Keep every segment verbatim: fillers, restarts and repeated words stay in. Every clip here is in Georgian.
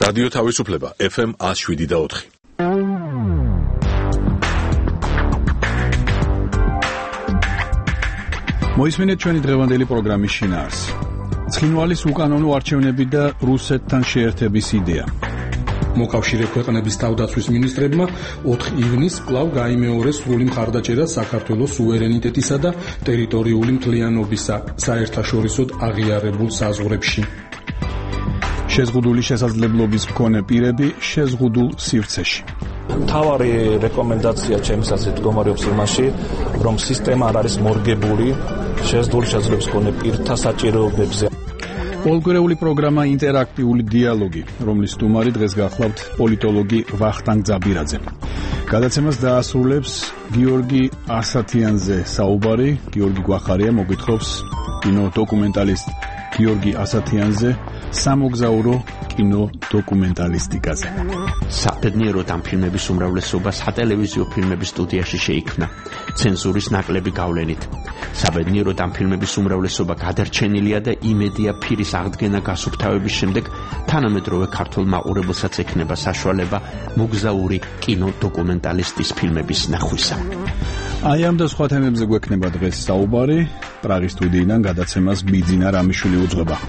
რადიო თავისუფლება ეფ ემ one oh seven და four. მოისმინეთ ჩვენი დღევანდელი პროგრამის შინაარსი. ცხინვალის უკანონო არჩევნები და რუსეთთან შეერთების იდეა. მოკავშირე ქვეყნების თავდაცვის მინისტრებმა ოთხ ივნისს კვლავ გაიმეორეს სრული მხარდაჭერა საქართველოს სუვერენიტეტისა და ტერიტორიული მთლიანობისა საერთაშორისოდ აღიარებულ საზღვრებში. შეზღუდული შესაძლებლობის მქონე პირები შეზღუდულ სივრცეში. მთავარი რეკომენდაცია ჩემს აზრით მდგომარეობს იმაში, რომ სისტემა არ არის მორგებული შეზღუდული შესაძლებლობის მქონე პირთა საჭიროებებზე. პოლგრეული პროგრამა ინტერაქტიული დიალოგი, რომლის სტუმარი დღეს გახლავთ პოლიტოლოგი ვახტანგ ძაბირაძე. გადაცემას დაასრულებს გიორგი ასათიანზე საუბარი. გიორგი გვახარია მოგვითხრობს კინო დოკუმენტალისტ გიორგი ასათიანზე სამოგზაურო კინო დოკუმენტალისტიკაზე. საბედნიეროდ ამ ფილმების უმრავლესობა სატელევიზიო ფილმების სტუდიაში შეიქმნა ცენზურის ნაკლები გავლენით. საბედნიეროდ ამ ფილმების უმრავლესობა გადარჩენილია და იმედია ფირის აღდგენა გასუფთავების შემდეგ თანამედროვე ქართულ მაყურებელსაც ექნება საშუალება მოგზაური კინო დოკუმენტალისტის ფილმების ნახვისა. აი ამ და სხვა თემებზე გვექნება დღეს საუბარი. პრაღის სტუდიიდან გადაცემას ბიძინა რამიშვილი უძღვება.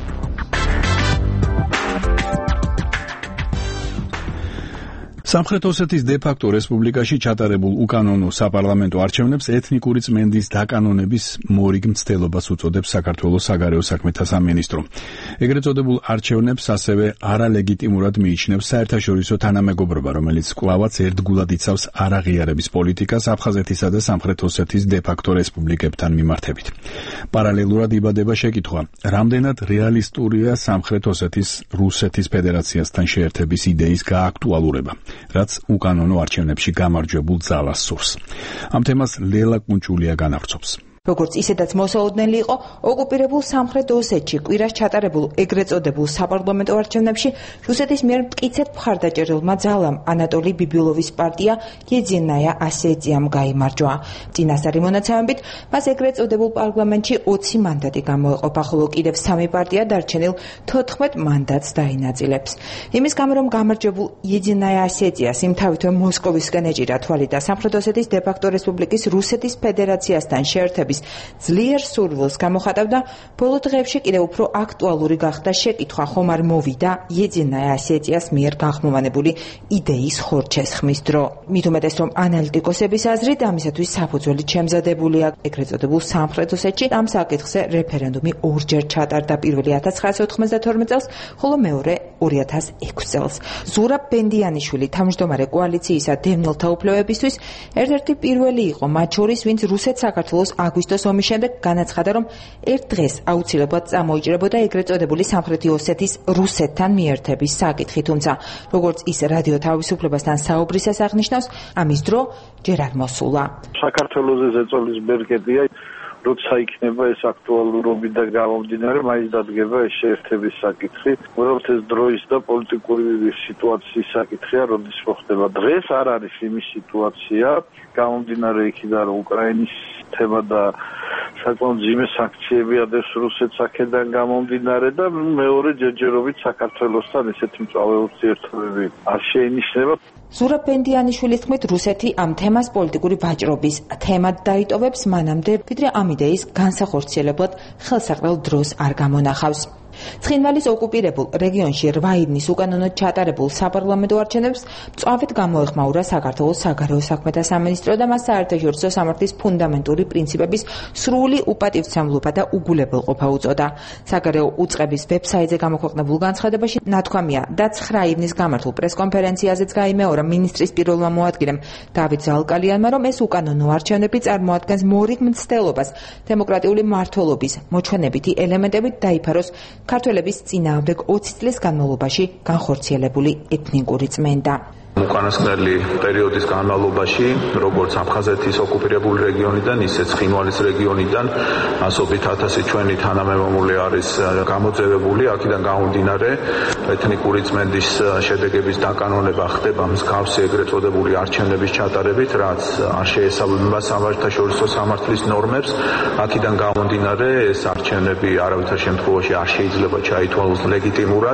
სამხრეთ ოსეთის დე-ფაქტო რესპუბლიკაში ჩატარებულ უკანონო საპარლამენტო არჩევნებს ეთნიკური წმენდის დაკანონების მორიგ მცდელობას უწოდებს საქართველოს საგარეო საქმეთა სამინისტრო. ეგრეთ წოდებულ არჩევნებს ასევე არალეგიტიმურად მიიჩნევს საერთაშორისო თანამეგობრობა, რომელიც კვლავაც ერთგულად იცავს არაღიარების პოლიტიკას აფხაზეთისა და სამხრეთ ოსეთის დე-ფაქტო რესპუბლიკებთან მიმართებით. პარალელურად იბადება შეკითხვა, რამდენად რეალისტურია სამხრეთ ოსეთის რუსეთის ფედერაციასთან შეერთების იდეის გააქტუალურება, რაც უკანონო არჩევნებში გამარჯვებულ ძალას სურს. ამ თემას ლელა კუნჭულია განავრცობს. როგორც ისედაც მოსაოდნელი იყო, ოკუპირებულ სამხრეთ ოსეთში კვირას ჩატარებულ ეგრეთ წოდებულ საპარლამენტო არჩევნებში რუსეთის მიერ მტკიცედ მხარდაჭერილმა ძალამ ანატოლი ბიბილოვის პარტია იედინაია ასეთიამ გაიმარჯვა. წინასწარი მონაცემებით, მას ეგრეთ წოდებულ პარლამენტში ოცი მანდატი გამოეყოფა, ხოლო კიდევ სამი პარტია დარჩენილ თოთხმეტ მანდატს დაინაწილებს. იმის გამო, რომ გამარჯვებულ იედინაია ასეთიას იმთავითვე მოსკოვისკენ ეჭირა თვალი და სამხრეთ ოსეთის დე-ფაქტო რესპუბლიკის რუსეთის ფედერაციასთან შეერთების ძლიერ სურვილს გამოხატავდა, ბოლო დღეებში კიდევ უფრო აქტუალური გახდა შეკითხვა, ხომ არ მოვიდა იედინაია ასეთიას მიერ გახმოვანებული იდეის ხორჩესხმის დრო. მით უმეტეს, რომ ანალიტიკოსების აზრით ამისათვის საფუძველი შემზადებულია. ეგრეთ წოდებულ სამხრეთ ოსეთში ამ საკითხზე რეფერენდუმი ორჯერ ჩატარდა, პირველი ათას ცხრაასი ოთხმოცდათორმეტ წელს, ხოლო მეორე ორი ათას ექვსი წელს. ზურაბ ბენდიანიშვილი თავმჯდომარე კოალიციისა დევნილთა უფლებებისთვის ერთ-ერთი პირველი იყო, მათ შორის, ვინც რუსეთ-საქართველოს აგვისტოს ომის შემდეგ განაცხადა, რომ ერთ დღეს აუცილებლად წამოიჭრებოდა ეგრეთ წოდებული სამხრეთი ოსეთის რუსეთთან მიერთების საკითხი, თუმცა როგორც ის რადიო თავისუფლებასთან საუბრისას აღნიშნავს, ამის დრო ჯერ არ მოსულა. საქართველოს ზეწოლის ბერკეტია, როცა იქნება ეს აქტუალურობიდან გამომდინარე, მაინც დადგება ეს შეერთების საკითხი. უბრალოდ ეს დროის და პოლიტიკური სიტუაციის საკითხია, როდის მოხდება. დღეს არ არის იმის სიტუაცია, გამომდინარე იქიდან, რომ უკრაინის თემა და საკმაოდ ძიმე სანქციები ადევს რუსეთს აქედან გამომდინარე და მეორე ჯერჯერობით საქართველოსთან ესეთი მწვავე ურთიერთობები არ შეინიშნება. ზურაბ ბენდიანიშვილის თქმით, რუსეთი ამ თემას პოლიტიკური ვაჭრობის თემად დაიტოვებს მანამდე, ვიდრე ამ იდეის განსახორციელებლად ხელსაყრელ დროს არ გამონახავს. ცხინვალის ოკუპირებულ რეგიონში რვა ივნის უკანონოდ ჩატარებულ საპარლამენტო არჩევნებს მწვავედ გამოეხმაურა საქართველოს საგარეო საქმეთა სამინისტრო და მას საერთაშორისო სამართლის ფუნდამენტური პრინციპების სრული უპატივცემლობა და უგულებელყოფა უწოდა. საგარეო უწყების ვებსაიტზე გამოქვეყნებულ განცხადებაში ნათქვამია და ცხრა ივნის გამართულ პრესკონფერენციაზეც გაიმეორა მინისტრის პირველმა მოადგილემ დავით ზალკალიანმა, რომ ეს უკანონო არჩევნები წარმოადგენს მორიგ მცდელობას დემოკრატიული მმართველობის მოჩვენებითი ელემენტებით დაიფაროს ქართველების წინააღმდეგ ოცი წლის განმავლობაში განხორციელებული ეთნიკური წმენდა. უკანასკნელი პერიოდის განმავლობაში, როგორც აფხაზეთის ოკუპირებული რეგიონიდან, ისე ცხინვალის რეგიონიდან ასობით ათასი ჩვენი თანამემამული არის გამოძევებული. აქედან გამომდინარე, ეთნიკური წმენდის შედეგების დაკანონება ხდება მსგავსი ეგრეთ წოდებული არჩევნების ჩატარებით, რაც არ შეესაბამება საერთაშორისო სამართლის ნორმებს. აქედან გამომდინარე, ეს არჩევნები არავითარ შემთხვევაში არ შეიძლება ჩაითვალოს ლეგიტიმურად.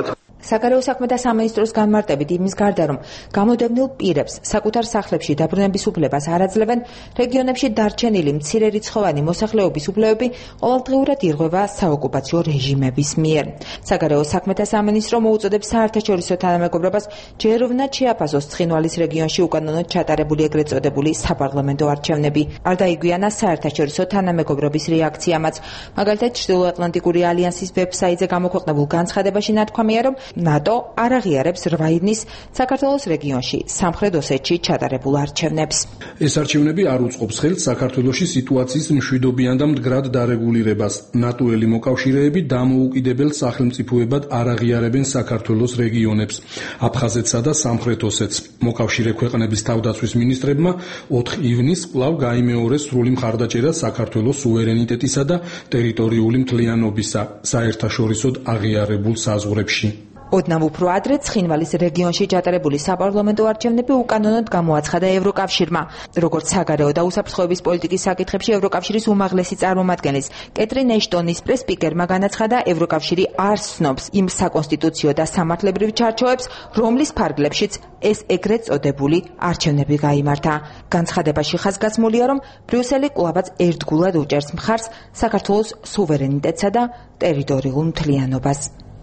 საგარეო საქმეთა სამინისტროს განმარტებით იმის გარდა, რომ გამოდევნილ პირებს საკუთარ სახლებში დაბრუნების უფლებას არ აძლევენ, რეგიონებში დარჩენილი მცირერიცხოვანი მოსახლეობის უფლებები ყოველდღიურად ირღვევა საოკუპაციო რეჟიმების მიერ. საგარეო საქმეთა სამინისტრო მოუწოდებს საერთაშორისო თანამეგობრობას ჯეროვნად შეაფასოს ცხინვალის რეგიონში უკანონოდ ჩატარებული ეგრეთ წოდებული საპარლამენტო არჩევნები. არ დაიგვიანა საერთაშორისო თანამეგობრობის რეაქციამაც. მაგალითად, ჩრდილოატლანტიკური ალიანსის ვებსაიტზე გამოქვეყნებულ განცხადებაში ნათქვამია, რომ ნატო არ აღიარებს რვა ივნის საქართველოს რეგიონში, სამხრეთ ოსეთში ჩატარებულ არჩევნებს. ეს არჩევნები არ უწყობს ხელს საქართველოში სიტუაციის მშვიდობიან და მდგრად დარეგულირებას. ნატოელი მოკავშირეები დამოუკიდებელ სახელმწიფოებად არ აღიარებენ საქართველოს რეგიონებს, აფხაზეთსა და სამხრეთ ოსეთს. მოკავშირე ქვეყნების თავდაცვის მინისტრებმა ოთხ ივნისს კვლავ გაიმეორეს სრული მხარდაჭერა საქართველოს სუვერენიტეტისა და ტერიტორიული მთლიანობისა საერთაშორისოდ აღიარებულ საზღვრებში. ოდნავ უფრო ადრე ცხინვალის რეგიონში ჩატარებული საპარლამენტო არჩევნები უკანონოდ გამოაცხადა ევროკავშირმა. როგორც საგარეო და უსაფრთხოების პოლიტიკის საკითხებში ევროკავშირის უმაღლესი წარმომადგენლის კეტრინ ეშტონის პრეს-სპიკერმა განაცხადა, ევროკავშირი არ ცნობს იმ საკონსტიტუციო და სამართლებრივ ჩარჩოებს, რომლის ფარგლებშიც ეს ეგრეთ წოდებული არჩევნები გაიმართა. განცხადებაში ხაზგასმულია, რომ ბრიუსელი კვლავაც ერთგულად უჭერს მხარს საქართველოს სუვერენიტეტსა და ტერიტორიულ მთლიანობას.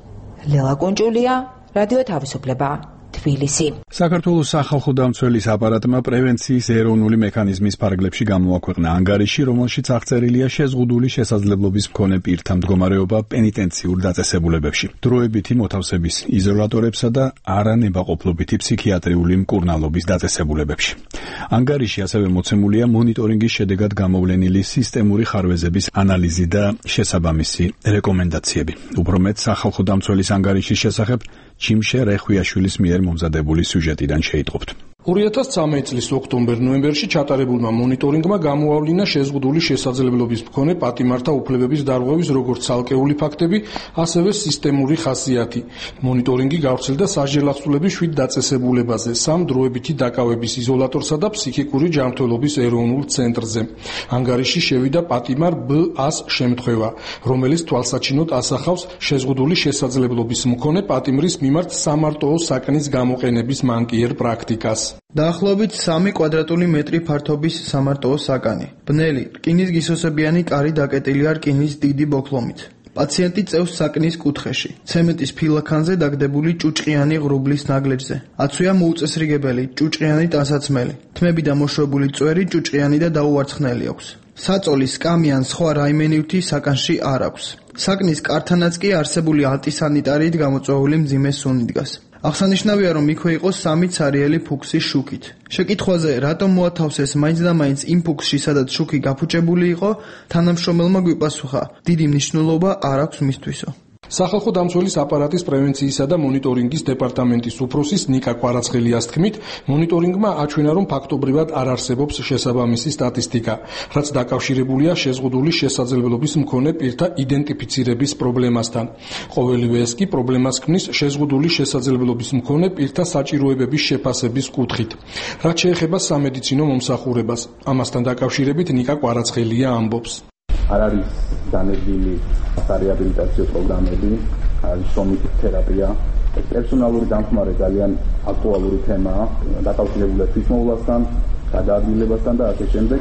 ლელა კონჭულია, რადიო თავისუფლება, თბილისი. საქართველოს სახალხო დამცველის აპარატმა პრევენციის ეროვნული მექანიზმის ფარგლებში გამოაქვეყნა ანგარიში, რომელშიც აღწერილია შეზღუდული შესაძლებლობის მქონე პირთა მდგომარეობა პენიტენციურ დაწესებულებებში, დროებითი მოთავსების იზოლატორებსა და არანებაყოფლობითი ფსიქიატრიული მკურნალობის დაწესებულებებში. ანგარიში ასევე მოცემულია მონიტორინგის შედეგად გამოვლენილი სისტემური ხარვეზების ანალიზი და შესაბამისი რეკომენდაციები. უფრო მეტ, სახალხო დამცველის ანგარიშის შესახებ ჩიმშე რეხვიაშვილის მიერ მომზადებული სიუჟეტიდან შეიტყობთ. ორი ათას ცხრამეტი წლის ოქტომბერ-ნოემბერში ჩატარებულმა მონიტორინგმა გამოავლინა შეზღუდული შესაძლებლობის მქონე პატიმართა უფლებების დარღვევის როგორც ცალკეული ფაქტები, ასევე სისტემური ხასიათი. მონიტორინგი გავრცელდა სასჯელახსულების შვიდ დაწესებულებაზე, სამ დროებითი დაკავების იზოლატორსა და ფსიქიკური ჯანმრთელობის ეროვნულ ცენტრზე. ანგარიში შევიდა პატიმარ ბ-ას შემთხვევა, რომელიც თვალსაჩინოდ ასახავს შეზღუდული შესაძლებლობის მქონე პატიმრის მიმართ სამარტოო საკნის გამოყენების მანკიერ პრაქტიკას. დაახლოებით სამი კვადრატული მეტრი ფართობის სამარტოო საკანი. ბნელი, რკინის გისოსებიანი კარი დაკეტილია რკინის დიდი ბოქლომით. პაციენტი წევს საკნის კუთხეში, ცემენტის ფილაქანზე დაგდებული ჭუჭყიანი ღრუბლის ნაგლეჯზე. აცვია მოუწესრიგებელი, ჭუჭყიანი ტანსაცმელი. თმები და მოშრობული წვერი ჭუჭყიანი და დაუვარცხნელი აქვს. საწოლი, სკამი ან სხვა რაიმე ნივთი საკანში არ აქვს. საკნის კართანაც კი არსებული ანტისანიტარიით გამოწვეული მძიმე სუნი დგას. აღსანიშნავია, რომ იქვე იყო სამი ცარიელი ფუქსის შუქით. შეკითხვაზე, რატომ მოათავსეს მაინც და მაინც იმ ფუქსში, სადაც შუქი გაფუჭებული იყო, თანამშრომელმა გვიპასუხა, დიდი მნიშვნელობა არ აქვს მისთვისო. სახალხო დამცველის აპარატის პრევენციისა და მონიტორინგის დეპარტამენტის უფროსის ნიკა კვარაცხელიას თქმით, მონიტორინგმა აჩვენა, რომ ფაქტობრივად არ არსებობს შესაბამისი სტატისტიკა, რაც დაკავშირებულია შეზღუდული შესაძლებლობის მქონე პირთა იდენტიფიცირების პრობლემასთან. ყოველივე ეს კი პრობლემას ქმნის შეზღუდული შესაძლებლობის მქონე პირთა საჭიროებების შეფასების კუთხით. რაც შეეხება სამედიცინო მომსახურებას, ამასთან დაკავშირებით ნიკა კვარაცხელია ამბობს. არ არის განებილი სარეაბილიტაციო პროგრამები, არის სომითი თერაპია. პერსონალური დამხმარე ძალიან აქტუალური თემაა, დაკავშირებულია თვითმოვლასთან, გადაადგილებასთან და ასე შემდეგ.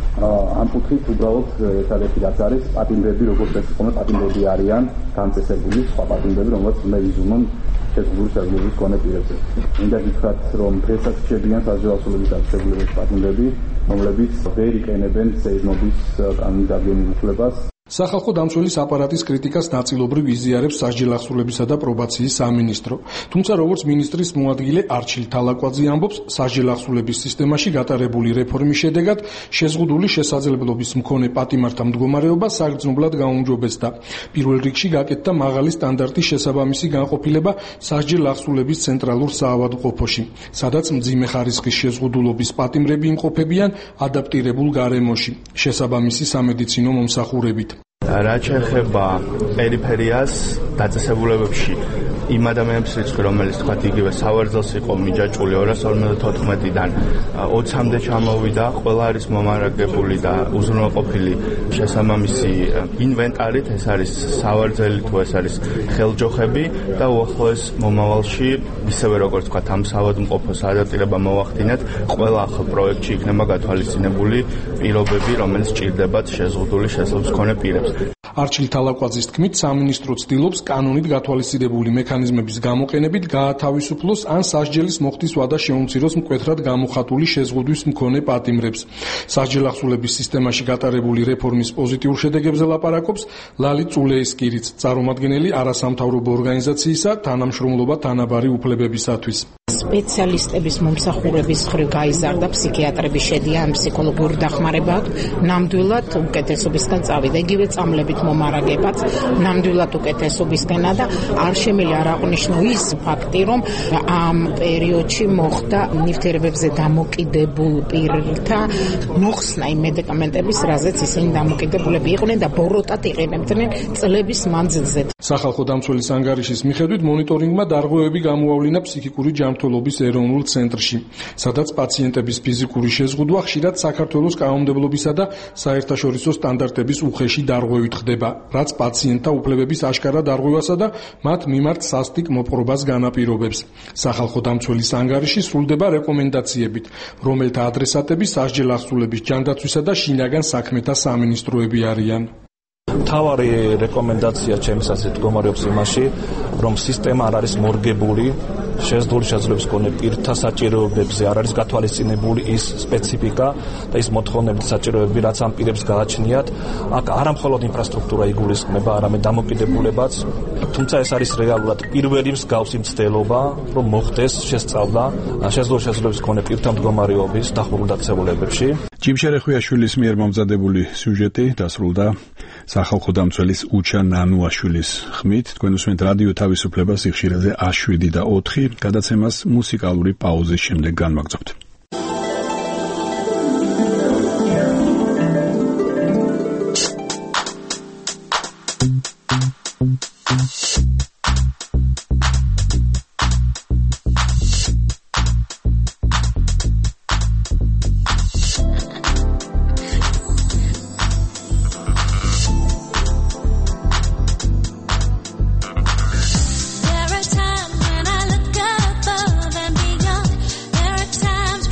ამ კუთხით უბრალოდ ერთადერთი რაც არის, პატიმრები, როგორც ეს იყო, პატიმრები არიან განწესებული სხვა პატიმრები, რომლებიც უნდა იზრუნონ შეზღუდული შესაძლებლობის მქონე პირებზე. მინდა გითხრათ, რომ დღესაც რჩებიან სასჯელახსულების დაწესებულებების პატიმრები, რომლებიც ვერ იყენებენ სეიზმობის კანონის დადგენილ უფლებას. სახალხო დამცველის აპარატის კრიტიკას ნაწილობრივ იზიარებს სასჯელახსულებისა და პრობაციის სამინისტრო. თუმცა როგორც მინისტრის მოადგილე არჩილ თალაკვაძე ამბობს, სასჯელახსულების სისტემაში გატარებული რეფორმის შედეგად შეზღუდული შესაძლებლობის მქონე პატიმართა მდგომარეობა საგრძნობლად გაუმჯობესდა. პირველ რიგში გაკეთდა მაღალი სტანდარტის შესაბამისი განყოფილება სასჯელახსულების ცენტრალურ საავადმყოფოში, სადაც მძიმე ხარისხის შეზღუდულობის პატიმრები იმყოფებიან ადაპტირებულ გარემოში, შესაბამისი სამედიცინო მომსახურებით. რაც შეეხება პერიფერიას დაწესებულებებში იმ ადამიანების რიცხვი, რომელიც თქვათ იგივე სავარძელს იყო მიჯაჭვული ორას ორმოცდათოთხმეტიდან ოცამდე ჩამოვიდა, ყველა არის მომარაგებული და უზრუნველყოფილი შესაბამისი ინვენტარით, ეს არის სავარძელი თუ ეს არის ხელჯოხები და უახლოეს მომავალში ისევე როგორც თქვათ ამ საავადმყოფოს ადაპტირება მოახდინეთ, ყველა ახალ პროექტში იქნება გათვალისწინებული პირობები, რომელიც ჭირდებათ შეზღუდული შესაძლებლობის მქონე პირებს. არჩილ თალაკვაძის თქმით, სამინისტრო ცდილობს კანონით გათვალისწინებული მექანიზმების გამოყენებით გაათავისუფლოს ან სასჯელის მოხდის ვადა შეუმციროს მკვეთრად გამოხატული შეზღუდვის მქონე პატიმრებს. სასჯელახსულების სისტემაში გატარებული რეფორმის პოზიტიურ შედეგებზე ლაპარაკობს ლალი წულეისკირიც, წარმომადგენელი არასამთავრობო ორგანიზაციისა თანამშრომლობა თანაბარი უფლებებისათვის. სპეციალისტების მომსახურების ხრივ გაიზარდა, ფსიქიატრები შედიან, ფსიქოლოგიური დახმარება აქვს, ნამდვილად უკეთესობისგან წავიდა, იგივე წამლებით მომარაგებაც ნამდვილად უკეთესობისგანა და არ შემიძლია არ აღვნიშნო ის ფაქტი, რომ ამ პერიოდში მოხდა ნივთიერებებზე დამოკიდებულ პირთა მოხსნა იმ მედიკამენტების, რაზეც ისინი დამოკიდებულები იყვნენ და ბოროტად იყენებდნენ წლების მანძილზე. სახალხო დამცველის ანგარიშის მიხედვით მონიტორინგმა დარღვევები გამოავლინა ფსიქიკური ჯანმრთელობის ეროვნულ ცენტრში, სადაც პაციენტების ფიზიკური შეზღუდვა ხშირად საქართველოს კანონმდებლობისა და საერთაშორისო სტანდარტების უხეში დარღვევით ხდება, რაც პაციენტთა უფლებების აშკარა დარღვევასა და მათ მიმართ სასტიკ მოპყრობას განაპირობებს. სახალხო დამცველის ანგარიში სრულდება რეკომენდაციებით, რომელთა ადრესატები სასჯელახსულების ჯანდაცვისა და შინაგან საქმეთა სამინისტროები არიან. მთავარი რეკომენდაცია ჩემს აზრით მდგომარეობს იმაში, რომ სისტემა არ არის მორგებული, შეზღუდული შესაძლებლობის მქონე პირთა საჭიროებებზე არ არის გათვალისწინებული ის სპეციფიკა და ის მოთხოვნები საჭიროებები, რაც ამ პირებს გააჩნიათ. აქ არა მხოლოდ ინფრასტრუქტურა იგულისხმება, არამედ დამოკიდებულებაც, თუმცა ეს არის რეალურად პირველი მსგავსი მცდელობა, რომ მოხდეს შესწავლა შეზღუდული შესაძლებლობის მქონე პირთა მდგომარეობის დახურულ დაწესებულებებში. ჯიმშერე ხვიაშვილის მიერ მომზადებული სიუჟეტი დასრულდა სახალხო დამცველის უჩა ნანუაშვილის ხმით. თქვენ უსმენთ რადიო თავისუფლება სიხშირეზე ას შვიდი და ოთხი. გადაცემას მუსიკალური პაუზის შემდეგ განვაგრძობთ. There are times when I look above and beyond. There are times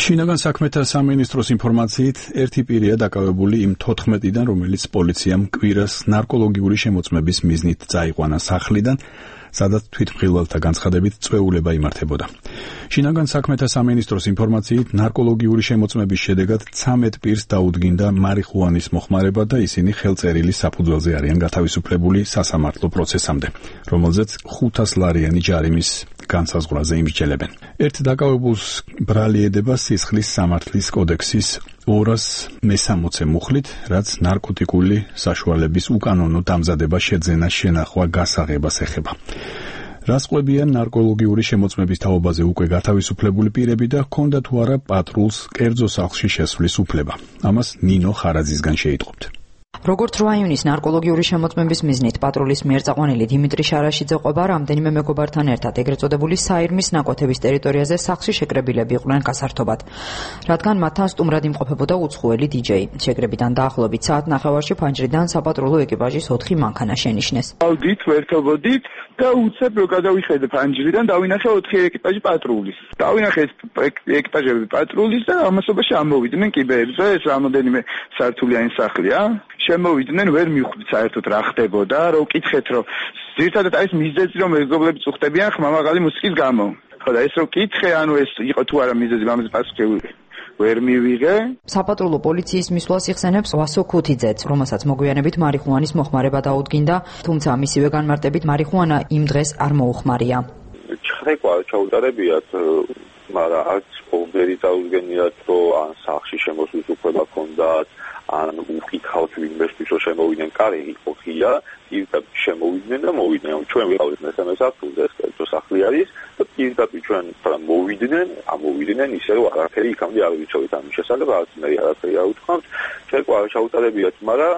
შინაგან საქმეთა სამინისტროს ინფორმაციით ერთი პირია დაკავებული იმ თოთხმეტიდან, რომელიც პოლიციამ კვირას ნარკოლოგიური შემოწმების მიზნით წაიყვანა სახლიდან, სადაც თვითმხილველთა განცხადებით წვეულება იმართებოდა. შინაგან საქმეთა სამინისტროს ინფორმაციით ნარკოლოგიური შემოწმების შედეგად ცამეტ პირს დაუდგინდა მარიხუანის მოხმარება და ისინი ხელწერილი საფუძველზე არიან გათავისუფლებული სასამართლო პროცესამდე, რომელზეც ხუთას ლარიანი ჯარიმის განსაზღვრაზე იმსჯელებენ. ერთ დაკავებულს ბრალი ედება სისხლის სამართლის კოდექსის ორას მესამოცე მუხლით, რაც ნარკოტიკული საშუალების უკანონო დამზადება, შეძენა, შენახვა, გასაღებას ეხება. რასყვებიან ნარკოლოგიური შემოწმების თაობაზე უკვე გათავისუფლებული პირები და ჰქონდა თუ არა პატრულს კერძო სახლში შესვლის უფლება. ამას ნინო ხარაძისგან შეიტყობთ. როგორც რვა ივნის ნარკოლოგიური შემოწმების მიზნით პატრულის მიერ წაყვანილი დიმიტრი შარაშიძე ყოფა რამდენიმე მეგობართან ერთად ეგრეთ წოდებული საირმის ნაკვეთების ტერიტორიაზე სახლში შეკრებილები იყვნენ გასართობად, რადგან მათთან სტუმრად იმყოფებოდა უცხოელი დიჯეი. შეკრებიდან დაახლოებით საათ ნახევარში ფანჯრიდან საპატრულო ეკიპაჟის ოთხი მანქანა შენიშნეს. ავდით, ვერთობოდით და უცებ რო გადავიხედე ფანჯრიდან, დავინახე ოთხი ეკიპაჟი პატრულის. დავინახე ეკიპაჟები პატრულის და ამასობაში ამოვიდნენ კიბერზე, ეს რამოდენიმე სართულიანი სახლია. შემოვიდნენ, ვერ მივხვდით საერთოდ რა ხდებოდა, რომ ვკითხეთ, რომ ძირითადად არის მიზეზი, რომ მეგობრები წუხდებიან ხმამაღალი მუსიკის გამო. ხო და ეს რომ ვკითხე, ანუ ეს იყო თუ არა მიზეზი, ამაზე პასუხი ვერ მივიღე. საპატრულო პოლიციის მისვლას იხსენებს ვასო ქუთიძეც, რომელსაც მოგვიანებით მარიხუანის მოხმარება დაუდგინდა, თუმცა მისივე განმარტებით მარიხუანა იმ დღეს არ მოუხმარია. ჩხრეკვა ჩაუტარებიათ, მაგრამ არც პოვდერი დაუდგენიათ, რომ ან სახლში შემოსვლის უფლება ჰქონდათ, ან უკითხავთ ვინმესთვის, რომ შემოვიდნენ, კარი იყო ღია, პირდაპირ შემოვიდნენ და მოვიდნენ. ჩვენ ვიყავით მესამე სართულზე, ეს კერძო სახლი არის და პირდაპირ ჩვენ მოვიდნენ, ამოვიდნენ, ისე რომ არაფერი იქამდე არ ვიცოდით ამის შესახებ, არც მე არაფერი არ უთქვამთ. შეკვა ჩაუტარებიათ, მაგრამ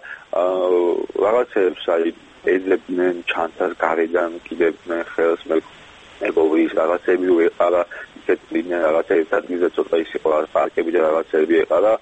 რაღაცებს აი ეძებდნენ ჩანთას გარედან, კიდებდნენ ხელს მეგობრის რაღაცები ვეყარა, იცედნენ რაღაცა ერთ ადგილზე ცოტა ის იყო პარკები და რაღაცები ეყარა.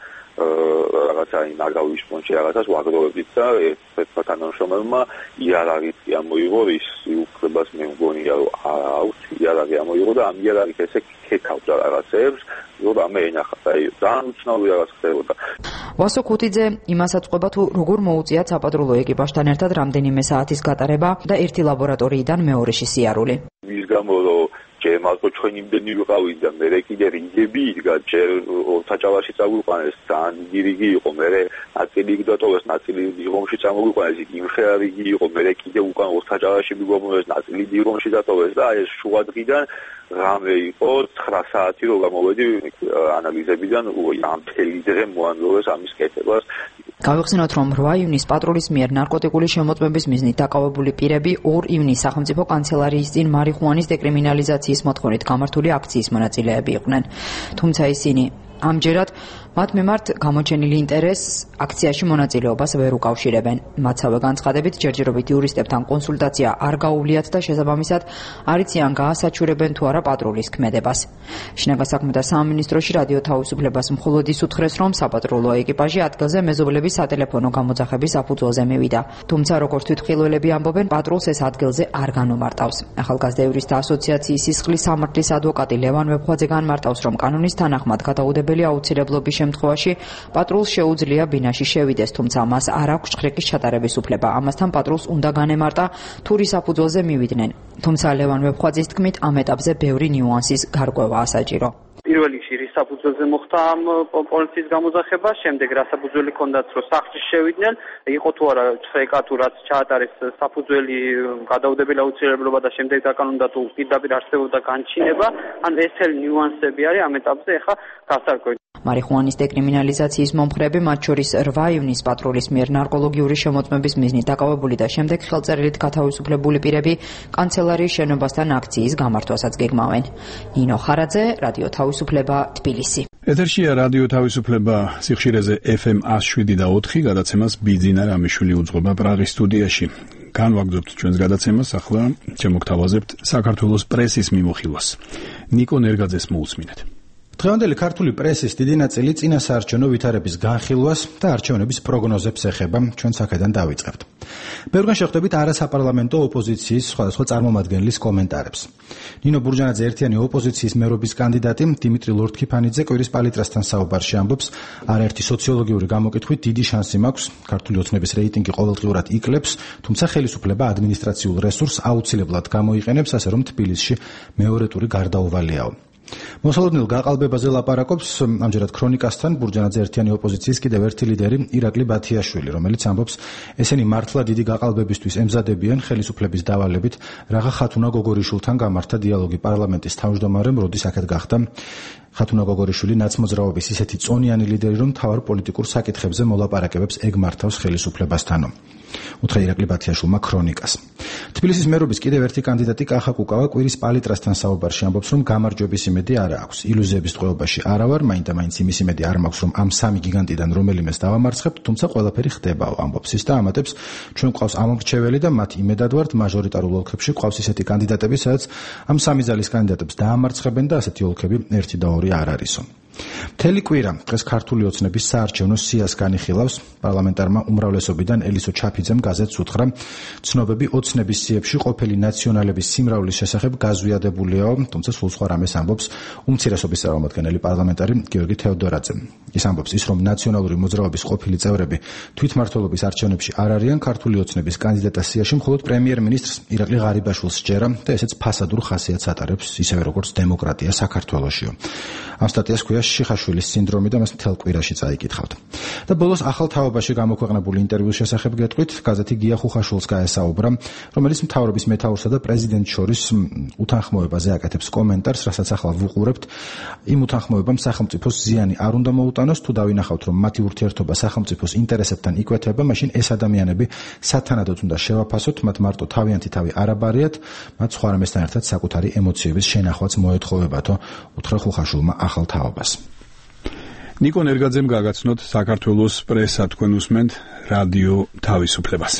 რაღაცა ნაგავის პონჩი რაღაცას ვაგროვებით და ერთ-ერთ თანამშრომელმა იარაღი ამოიღო, ის უფლებას მე მგონია რომ აქვს იარაღი ამოიღო და ამ იარაღით ესე ქეთავდა რაღაცებს, რომ ამე ენახა და ძალიან უცნაური რაღაც ხდებოდა. ვასო ქუთიძე იმასაც ყვება თუ როგორ მოუწიათ საპატრულო ეკიპაჟთან ერთად რამდენიმე საათის გატარება და ერთი ლაბორატორიიდან მეორეში სიარული. ის გამო რომ ჯერ მალko ჩვენ იმდენი ვიყავით და მე კიდე რიგები იდგა, ჯერ საჭალაში წაგვიყვანეს, ძალიან დიდი რიგი იყო, მე ნაწილი გდატოვეს, ნაწილი დიღომში წამოგვიყვანეს, იმხეა რიგი იყო, მე კიდე უკან საჭალაში მიგვამოვეს, ნაწილი დიღომში დატოვეს და ეს შუა დღიდან რამე იყო ცხრა საათი რო გამოვედი ანალიზებიდან, ამ მთელი დღე მოანძლოვეს ამის კეთებას. გავიხსენოთ, რომ რვა ივნის პატრულის მიერ ნარკოტიკული შემოწმების მიზნით დაკავებული პირები ორ ივნის სახელმწიფო კანცელარიის წინ მარიხუანის დეკრიმინალიზაციის მოთხოვნით გამართული აქციის მონაწილეები იყვნენ. თუმცა ისინი ამჯერად მათ მიმართ გამოჩენილი ინტერესს აქციაში მონაწილეობას ვერ უკავშირებენ. მათსავე განცხადებით, ჯერჯერობით იურისტებთან კონსულტაცია არ გაუვლიათ და შესაბამისად არ იციან გაასაჩურებენ თუ არა პატრულის ქმედებას. შინაგან საქმეთა სამინისტროში რადიო თავისუფლებას მხოლოდ ის უთხრეს, რომ საპატრულო ეკიპაჟი ადგილზე მეზობლების სატელეფონო გამოძახების საფუძველზე მივიდა. თუმცა როგორც თვითმხილველები ამბობენ, პატრულს ეს ადგილზე არ განუმარტავს. ახალგაზრდა იურისტთა ასოციაციის სისხლის სამართლის ადვოკატი ლევან ვებხვაძე განმარტავს, რომ კანონის თანახმად გადაუდებელი აუცილებლობის შემთხვევაში პატრულს შეუძლია ბინაში შევიდეს, თუმცა მას არ აქვს ჭხრიკის ჩატარების უფლება. ამასთან პატრულს უნდა განემარტა თური საფუძველზე მივიდნენ. თუმცა ლევან ვებხვაძის თქმით, ამ ეტაპზე ბევრი ნიუანსის გარკვევაა საჭირო. პირველ რიგში რის საფუძველზე მოხდა ამ პოლიციის გამოძახება, შემდეგ რა საფუძველი ჰქონდათ, რომ სახლში შევიდნენ, იყო თუ არა ჭხრეკა თუ რაც ჩაატარეს საფუძველი გადაუდებელი აუცილებლობა და შემდეგ დაკანონდა თუ პირდაპირ არსებობდა განჩინება, ან ეს მთელი ნიუანსები არის ამ ეტაპზე ახლა გასარკვევი. მარიხუანის დეკრიმინალიზაციის მომხრეები, მათ შორის რვა ივნის პატრულის მიერ ნარკოლოგიური შემოწმების მიზნით დაკავებული და შემდეგ ხელწერილით გათავისუფლებული პირები კანცელარიის შენობასთან აქციის გამართვასაც გეგმავენ. ნინო ხარაძე, რადიო თავისუფლება, თბილისი. ეთერშია რადიო თავისუფლება, სიხშირეზე ეფ ემ ას შვიდი და ოთხი, გადაცემას ბიძინა რამიშვილი უძღვება პრაღის სტუდიაში. განვაგრძობთ ჩვენს გადაცემას, ახლა შემოგთავაზებთ საქართველოს პრესის მიმოხილვას. ნიკო ნერგაძეს მოусმინეთ. დღევანდელი ქართული პრესის დიდი ნაწილი წინა საარჩევნო ვითარების განხილვას და არჩევნების პროგნოზებს ეხება. ჩვენ აქედან დავიწყებთ. ბევრგან შეხვდებით არასაპარლამენტო ოპოზიციის სხვადასხვა წარმომადგენლის კომენტარებს. ნინო ბურჯანაძე ერთიანი ოპოზიციის მერობის კანდიდატი დიმიტრი ლორთქიფანიძე კვირის პალიტრასთან საუბარში ამბობს, არაერთი სოციოლოგიური გამოკითხვით დიდი შანსი მაქვს, ქართული ოცნების რეიტინგი ყოველდღიურად იკლებს, თუმცა ხელისუფლება ადმინისტრაციულ რესურსს აუცილებლად გამოიყენებს, ასე რომ თბილისში მეორე ტური გარდაუვალიაო. მოსალოდნელ გაყალბებაზე ლაპარაკობს ამჯერად ქრონიკასთან ბურჯანაძე ერთიანი ოპოზიციის კიდევ ერთი ლიდერი ირაკლი ბათიაშვილი, რომელიც ამბობს, ესენი მართლა დიდი გაყალბებისთვის ემზადებიან ხელისუფლების დავალებით, რაღა ხათუნა გოგორიშვილთან გამართა დიალოგი პარლამენტის თავმჯდომარემ, როდის აქეთ გახდა. ხათუნა გოგორიშვილი ნაცმოძრაობის ისეთი წონიანი ლიდერი, რომ თავარ პოლიტიკურ საკითხებზე მოლაპარაკებებს ეგმართავს ხელისუფლებასთანო. უთხრა ირაკლი ბათიაშვილმა ქრონიკას. თბილისის მერობის კიდევ ერთი კანდიდატი კახა კუკავა კვირის პალიტრასთან საუბარში ამბობს, რომ გამარჯვების იმედი არ აქვს. ილუზიების ტყვეობაში არა ვარ, მაინდა-მაინც იმის იმედი არ მაქვს, რომ ამ სამი გიგანტიდან რომელიმეს დავამარცხებთ, თუმცა ყველაფერი ხდებაო, ამბობს ის და ამატებს, ჩვენ გვყავს ამომრჩეველი და მათ იმედად ვართ, მაჟორიტარულ ოლქებში გვყავს ისეთი კანდიდატები, სადაც ამ სამი ძალის კანდიდატებს დაამარცხებენ და ასეთი ოლქები ერთი და ორი არ არისო. მთელი კვირა დღეს ქართული ოცნების საარჩევნო სიას განიხილავს. პარლამენტარმა უმრავლესობიდან ელისო ჩაფიძემ გაზეთს უთხრა, ცნობები ოცნების სიებში ყოფილი ნაციონალების სიმრავლის შესახებ გაზვიადებულიაო, თუმცა სულ სხვა რამეს ამბობს უმცირესობის წარმომადგენელი პარლამენტარი გიორგი თეოდორაძე. ის ამბობს ის, რომ ნაციონალური მოძრაობის ყოფილი წევრები თვითმმართველობის არჩევნებში არ არიან ქართული ოცნების კანდიდატას სიაში, მხოლოდ პრემიერ-მინისტრს ირაკლი ღარიბაშვილს სჯერა და ესეც ფასადურ ხასიათს ატარებს, ისევე როგორც დემოკრატია საქართველოშიო. ამ სტატიას ქვია შიხაშვილის სინდრომი და მას მთელ კვირაში წაიკითხავთ. და ბოლოს ახალ თაობაში გამოქვეყნებული ინტერვიუს შესახებ გეტყვით, გაზეთი გია ხუხაშვილს გაესაუბრა, რომელიც მთავრობის მეთაურსა და პრეზიდენტს შორის უთანხმოებაზე აკეთებს კომენტარს, რასაც ახლა ვუყურებთ. იმ უთანხმოებამ სახელმწიფოს ზიანი არ უნდა მოუტანოს, თუ დავინახავთ, რომ მათი ურთიერთობა სახელმწიფოს ინტერესებთან იკვეთება, მაშინ ეს ადამიანები სათანადოდ უნდა შევაფასოთ, მათ მარტო თავიანთი თავი არ აბარიათ, მათ სხვა რამესთან ერთად საკუთარი ემოციების შენახვაც მოეთხოვებათო, უთხრა ხუხაშვილმა ახალ თაობას. ნიკო ნერგაძემ გაგაცნოთ საქართველოს პრესა, თქვენ უსმენთ რადიო თავისუფლებას.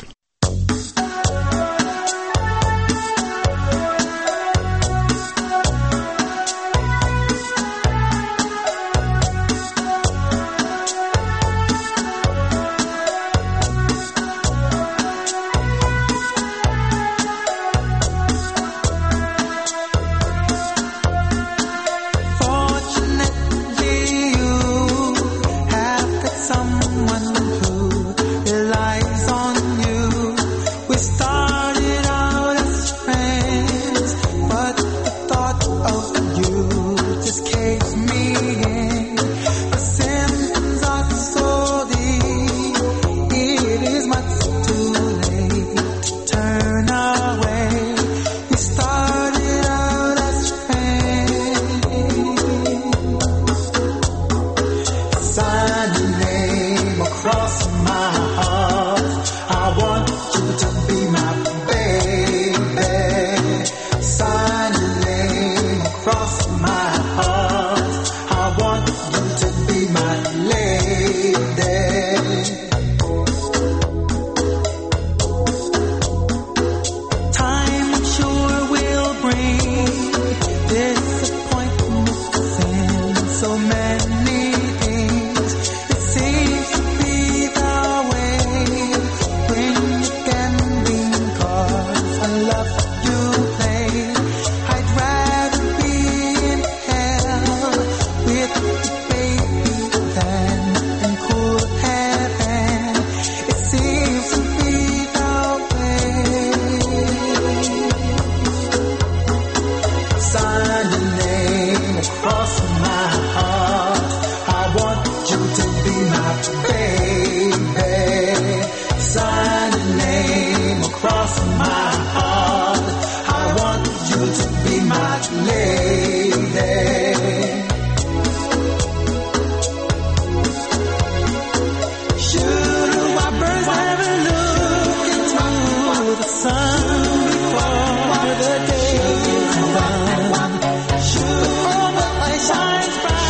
Shines bright.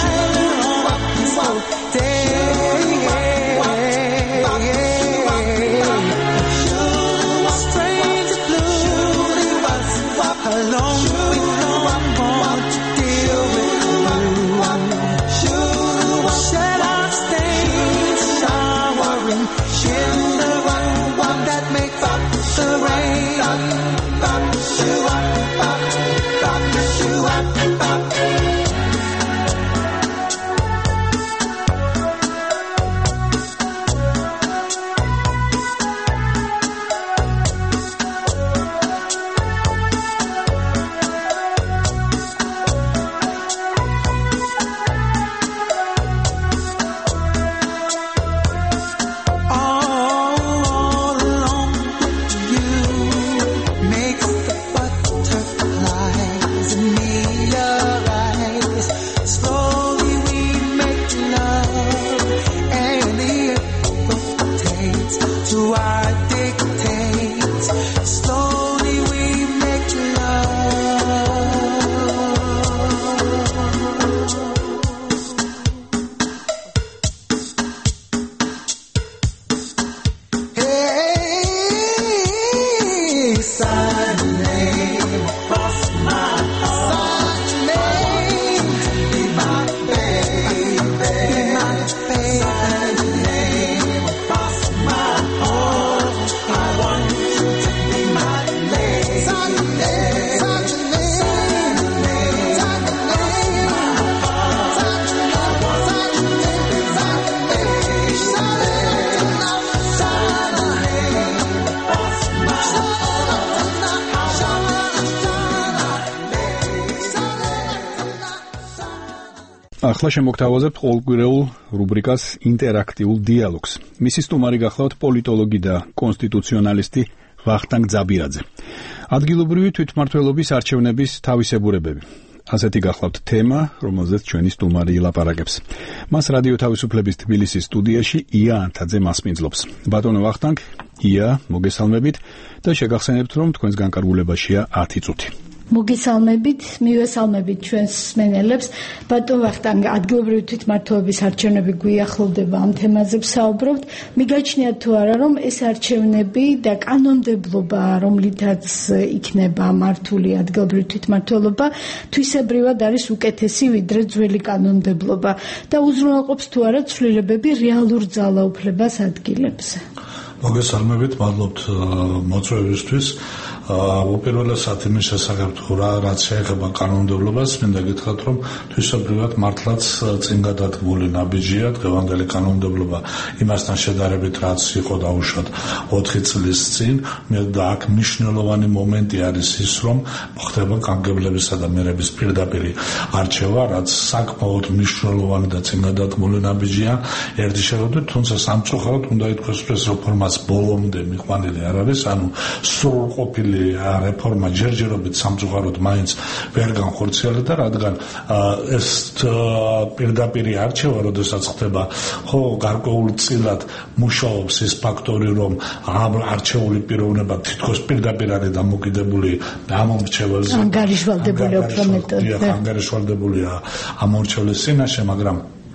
ახლა შემოგთავაზებთ ყოველკვირეულ რუბრიკას ინტერაქტიულ დიალოგს. მისი სტუმარი გახლავთ პოლიტოლოგი და კონსტიტუციონალისტი ვახტანგ ძაბირაძე. ადგილობრივი თვითმმართველობის არჩევნების თავისებურებები. ასეთი გახლავთ თემა, რომელზეც ჩვენი სტუმარი ილაპარაკებს. მას რადიო თავისუფლების თბილისის სტუდიაში ია ანთაძე მასპინძლობს. ბატონო ვახტანგ, ია, მოგესალმებით და შეგახსენებთ, რომ თქვენს განკარგულებაშია ათი წუთი. მოგესალმებით, მივესალმებით ჩვენს მსმენელებს. ბატონ ვახტანგ, ადგილობრივი თვითმმართველობის არჩევნები გვიახლოვდება, ამ თემაზე ვსაუბრობთ. მიგაჩნიათ თუ არა, რომ ეს არჩევნები და კანონმდებლობა, რომლითაც იქნება მართული ადგილობრივი თვითმმართველობა, თვისებრივად არის უკეთესი ვიდრე ძველი კანონმდებლობა და უზრუნველყოფს თუ არა ცვლილებები რეალურ ძალაუფლებას ადგილებზე. მოგესალმებით, მადლობთ მოწვევისთვის. უპირველესად იმის შესახებ თუ რა რაც შეეხება კანონმდებლობას, მინდა გითხრათ, რომ თვისებრივად მართლაც წინ გადადგმული ნაბიჯია დღევანდელი კანონმდებლობა იმასთან შედარებით, რაც იყო დაუშვათ ოთხი წლის წინ. და აქ მნიშვნელოვანი მომენტი არის ის, რომ ხდება კანონმდებლებისა და მერების პირდაპირი არჩევა, რაც საკმაოდ მნიშვნელოვანი და წინ გადადგმული ნაბიჯია. ერთი შეხედვით, თუმცა სამწუხაროდ უნდა ითქვას, ეს რეფორმაც ბოლომდე მიყვანილი არ არის, ანუ სრულყოფილი რეფორმა ჯერჯერობით სამწუხაროდ მაინც ვერ განხორციელდა, რადგან ეს პირდაპირი არჩევა, როდესაც ხდება, ხო, გარკვეულწილად მუშაობს ის ფაქტორი, რომ ამ არჩეული პიროვნება თითქოს პირდაპირ არის დამოკიდებული ამომრჩეველზე. ანგარიშვალდებული უფრო მეტად. ანგარიშვალდებულია ამომრჩევლის წინაშე, მაგრამ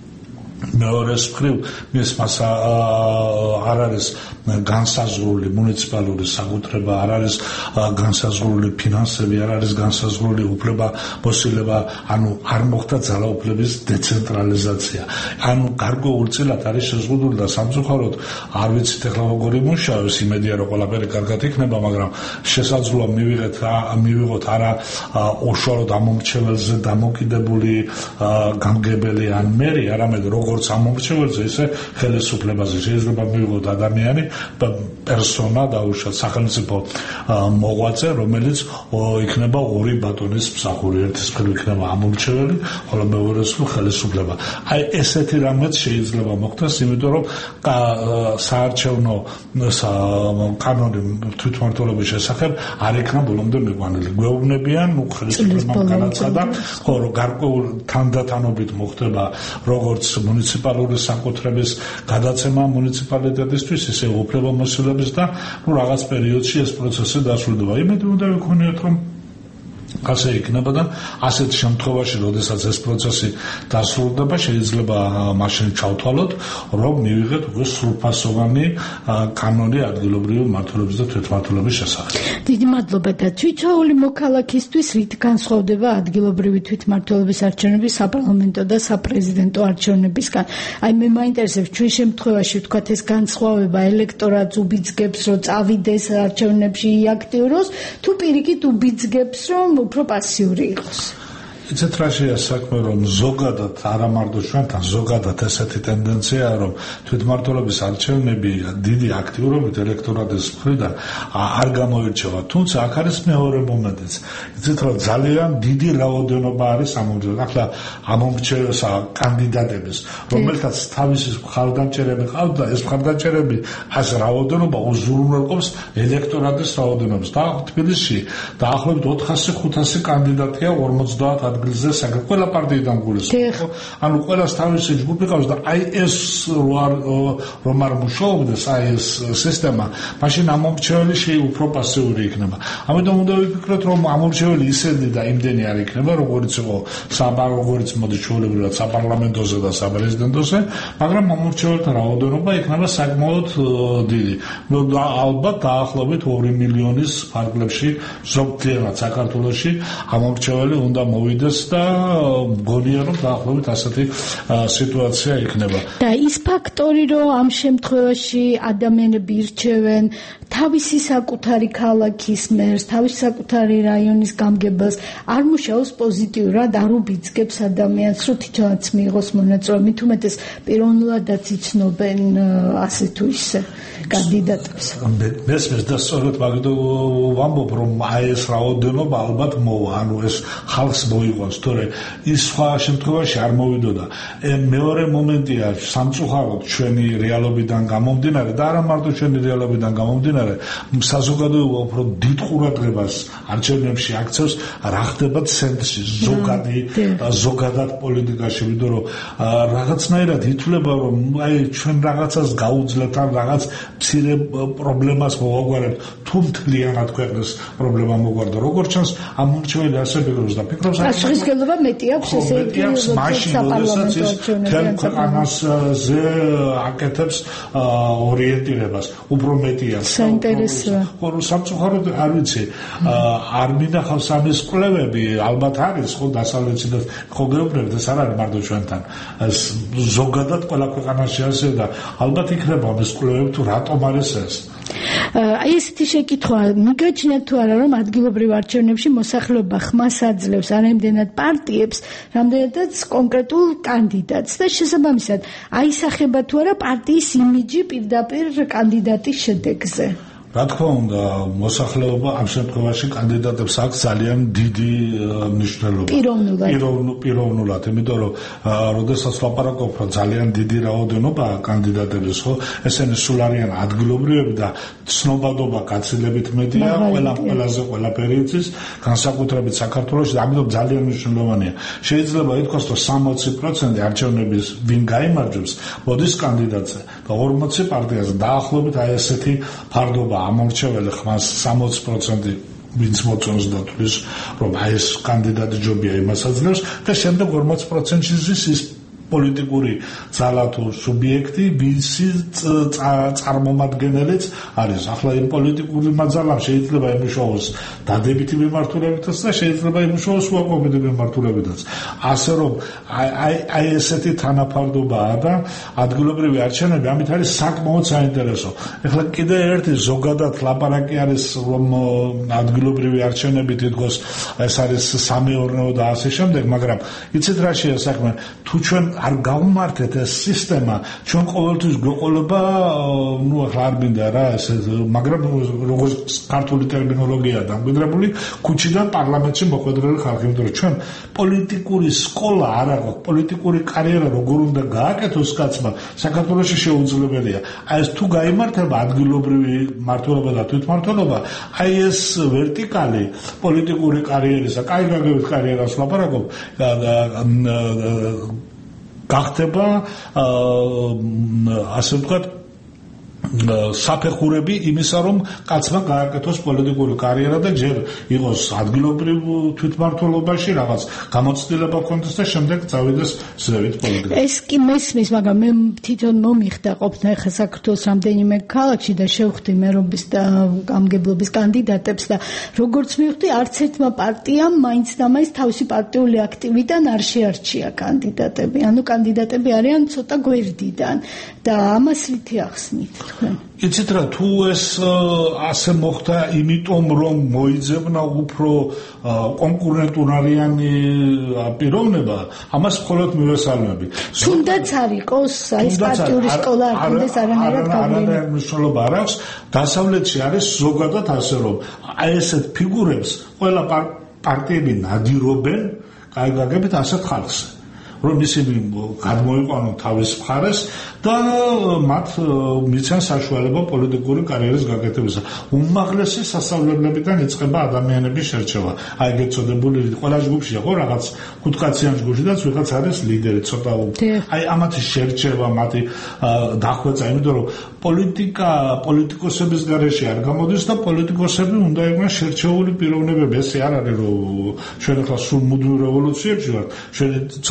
მეორე მხრივ ეს მას არ არის განსაზღვრული მუნიციპალური საკუთრება, არ არის განსაზღვრული ფინანსები, არ არის განსაზღვრული უფლება მოსილება, ანუ არ მოხდა ძალაუფლების დეცენტრალიზაცია. ანუ გარკვეულწილად არის შეზღუდული და სამწუხაროდ არ ვიცით ახლა როგორი მუშაობს, იმედია რომ ყველაფერი კარგად იქნება, მაგრამ შესაძლოა მივიღეთ მივიღოთ არა უშუალოდ ამომრჩეველზე დამოკიდებული გამგებელი ან მერი, არამედ როგორც ამომრჩეველზე, ისე ხელისუფლებაზე შეიძლება მივიღოთ ადამიანი პერსონა დაუშვათ სახელმწიფო მოღვაწე, რომელიც იქნება ორი ბატონის მსახური, ერთის მხრივ იქნება ამომრჩეველი, ხოლო მეორეს მხრივ ხელისუფლება. აი ესეთი რამეც შეიძლება მოხდეს, იმიტომ რომ საარჩევნო კანონი თვითმმართველობის შესახებ არ იქნა ბოლომდე მიყვანილი. გვეუბნებიან, ნუ ხელისუფლებამ განაცხადა, ხო, რომ გარკვეულ თანდათანობით მოხდება როგორც მუნიციპალური საკუთრების გადაცემა მუნიციპალიტეტისთვის, ისე უფლებამოსილების და ნუ რაღაც პერიოდში ეს პროცესი დასრულდება. იმედი უნდა ვიქონიოთ, რომ ასე იქნება და ასეთ შემთხვევაში, როდესაც ეს პროცესი დასრულდება, შეიძლება მაშინ ჩავთვალოთ, რომ მივიღეთ უკვე სრულფასოვანი კანონი ადგილობრივი მმართველობის და თვითმმართველობის შესახებ. დიდი მადლობა და თვითოეული მოქალაქისთვის რით განსხვავდება ადგილობრივი თვითმმართველობის არჩევნები საპარლამენტო და საპრეზიდენტო არჩევნებისგან? აი მე მაინტერესებს ჩვენ შემთხვევაში ვთქვათ ეს განსხვავება ელექტორატს უბიძგებს, რომ წავიდეს არჩევნებში იაქტიუროს, თუ პირიქით უბიძგებს, რომ უფრო პასიური იყოს. იცით რა შეა საქმე, რომ ზოგადად არა მარტო ჩვენთან, ზოგადად ესეთი ტენდენციაა, რომ თვითმმართველობის არჩევნები დიდი აქტიურობით ელექტორატის მხრიდან არ გამოირჩევა. თუმცა აქ არის მეორე მომენტიც. იცით რომ ძალიან დიდი რაოდენობა არის ამომრჩეველი. ახლა ამომრჩეველს კანდიდატების, რომელთაც თავისი მხარდამჭერები ყავთ და ეს მხარდამჭერები ეს რაოდენობა უზრუნველყოფს ელექტორატის რაოდენობას. და თბილისში დაახლოებით ოთხასი ხუთასი კანდიდატია ორმოცდაათ ადგილზე საკუთრ ყველა პარტიიდან გულისხმობს. ანუ ყველას თავისი ჯგუფი ყავს და აი ეს რომ არ მუშაობდეს აი ეს სისტემა, მაშინ ამომრჩეველი შეიძლება უფრო პასიური იქნება. ამიტომ უნდა ვიფიქროთ, რომ ამომრჩეველი ისეთი და იმდენი არ იქნება, როგორც იყო საბარ როგორც მოდი ჩვეულებრივად საპარლამენტოზე და საპრეზიდენტოზე, მაგრამ ამომრჩეველთა რაოდენობა იქნება საკმაოდ დიდი. ნუ ალბათ დაახლოებით ორი მილიონის ფარგლებში ზოგადად საქართველოში ამომრჩეველი უნდა მოვიდეს და მგონია რომ დაახლოებით ასეთი სიტუაცია იქნება. და ის ფაქტორი, რომ ამ შემთხვევაში ადამიანები ირჩევენ თავისი საკუთარი ქალაქის მერს, თავისი საკუთარი რაიონის გამგებას არ მუშაობს პოზიტიურად, არ უბიძგებს ადამიანს, რომ თვითონაც მიიღოს მონაწილეობა, მით უმეტეს პიროვნულადაც იცნობენ ასე თუ ისე კანდიდატებს. მესმის და სწორედ მაგდო ვამბობ, რომ აი ეს რაოდენობა ალბათ მოვა, ანუ ეს ხალხს მოიყვანს, თორე ის სხვა შემთხვევაში არ მოვიდოდა. მეორე მომენტია სამწუხაროდ ჩვენი რეალობიდან გამომდინარე და არა მარტო ჩვენი რეალობიდან გამომდინარე, საზოგადოება უფრო დიდ ყურადღებას არჩევნებში აქცევს რა ხდება ცენტრში, ზოგადი ზოგადად პოლიტიკაში, ვიდრე რომ რაღაცნაირად ითვლება, რომ აი ჩვენ რაღაცას გაუძლებთ ან რაღაც მცირე პრობლემას მოვაგვარებთ, თუ მთლიანად ქვეყნის პრობლემა მოგვარდა. როგორც ჩანს, ამ მრჩეველი ასე ფიქრობს და ფიქრობს, რომ პასუხისმგებლობა მეტი აქვს ესე იგი საპარლამენტო არჩევნებიან ქვეყანაზე აკეთებს ორიენტირებას, უფრო მეტია. საინტერესოა. ხო, სამწუხაროდ არ ვიცი, არ მინახავს ამის კვლევები, ალბათ არის ხო დასავლეთში და ხო გეუბნებით, ეს არ არის მარტო ჩვენთან. ეს ზოგადად ყველა ქვეყანაში ასე და ალბათ იქნება ამის კვლევები თუ რატომ არის ეს. აი ესეთი შეკითხვა მიგაჩნიათ თუ არა, რომ ადგილობრივ არჩევნებში მოსახლეობა ხმას აძლევს არამედ პარტიებს, რამდენადაც კონკრეტულ კანდიდატს და შესაბამისად აისახება თუ არა პარტიის იმიჯი პირდაპირ კანდიდატის შედეგზე. რა თქმა უნდა, მოსახლეობა ამ შემთხვევაში კანდიდატებს აქვს ძალიან დიდი მნიშვნელობა. პიროვნულად. პიროვნულად, იმიტომ რომ როდესაც ლაპარაკობ, რომ ძალიან დიდი რაოდენობა კანდიდატების, ხო, ესენი სულ არიან ადგილობრივები და ცნობადობა გაცილებით მეტია, ყველა ყველაზე ყველაფერი იცის, განსაკუთრებით საქართველოში და ამიტომ ძალიან მნიშვნელოვანია. შეიძლება ითქვას, რომ სამოცი პროცენტი არჩევნების ვინ გაიმარჯვებს, მოდის კანდიდატზე და ორმოცი პარტიაზე. დაახლოებით აი ესეთი ფარდობა ამორჩეველი ხმას სამოცი პროცენტი ვინც მოწონს და თulis რომ აი ეს კანდიდატი ჯობია იმას აძლევს და შემდეგ ორმოცი პროცენტში ზის ის პოლიტიკური ძალა თუ სუბიექტი, ვინცი წარმომადგენელიც არის. ახლა იმ პოლიტიკური ძალამ შეიძლება იმუშაოს დადებითი მიმართულებითაც და შეიძლება იმუშაოს უარყოფითი მიმართულებითაც. ასე რომ აი აი ესეთი თანაფარდობაა და ადგილობრივი არჩევნები ამით არის საკმაოდ საინტერესო. ეხლა კიდე ერთი ზოგადად ლაპარაკი არის, რომ ადგილობრივი არჩევნები თითქოს ეს არის სამეურნეო და ასე შემდეგ, მაგრამ იცით რა შეა საქმე, თუ ჩვენ არ გავუმართეთ ეს სისტემა, ჩვენ ყოველთვის გვეყოლება, ნუ ახლა არ მინდა რა, ეს მაგრამ როგორც ქართული ტერმინოლოგია დამკვიდრებული, ქუჩიდან პარლამენტში მოხვედრილი ხალხი, იმიტომ რომ ჩვენ პოლიტიკური სკოლა არ აქვს, პოლიტიკური კარიერა როგორ უნდა გააკეთოს კაცმა, საქართველოში შეუძლებელია. აი ეს თუ გაიმართება ადგილობრივი მმართველობა და თვითმმართველობა, აი ეს ვერტიკალი პოლიტიკური კარიერისა, კაი გაგებით კარიერას ლაპარაკობ, გახდება ასე ვთქვათ საფეხურები იმისა, რომ კაცმა გააკეთოს პოლიტიკური კარიერა და ჯერ იყოს ადგილობრივ თვითმმართველობაში რაღაც გამოცდილება ჰქონდეს და შემდეგ წავიდეს ზევით პოლიტიკაში. ეს კი მესმის, მაგრამ მე თვითონ მომიხდა ყოფნა ახლა საქართველოს რამდენიმე ქალაქში და შევხვდი მერობის და გამგებლობის კანდიდატებს და როგორც მივხვდი, არც ერთმა პარტიამ მაინც და მაინც თავისი პარტიული აქტივიდან არ შეარჩია კანდიდატები. ანუ კანდიდატები არიან ცოტა გვერდიდან და ამას რითი ახსნით? იცით რა, თუ ეს ასე მოხდა იმიტომ, რომ მოიძებნა უფრო კონკურენტუნარიანი პიროვნება, ამას მხოლოდ მივესალმები. თუნდაც არ იყოს, აი ეს პარტიული სკოლა არ ქონდეს არანაირად გავლენა. არანაირ მნიშვნელობა არ აქვს. დასავლეთში არის ზოგადად ასე, რომ აი ესეთ ფიგურებს ყველა პარტიები ნადირობენ, კაი გაგებით ასეთ ხალხს. რომ ისინი გადმოიყვანონ თავის მხარეს და მათ მიცან საშუალება პოლიტიკური კარიერის გაკეთებისა. უმაღლესი სასწავლებლებიდან იწყება ადამიანების შერჩევა. აი ეგეცოდებული ყველა ჯგუფშია ხო რაღაც ხუთკაციან ჯგუფშიდაც ვიღაც არის ლიდერი ცოტა. აი ამათი შერჩევა, მათი დახვეწა, იმიტომ რომ პოლიტიკა პოლიტიკოსების გარეშე არ გამოდის და პოლიტიკოსები უნდა იყვნენ შერჩეული პიროვნებები. ესე არ არის რომ ჩვენ ახლა სულ მუდმივ რევოლუციებში ვართ. ჩვენ ცოტა სხვა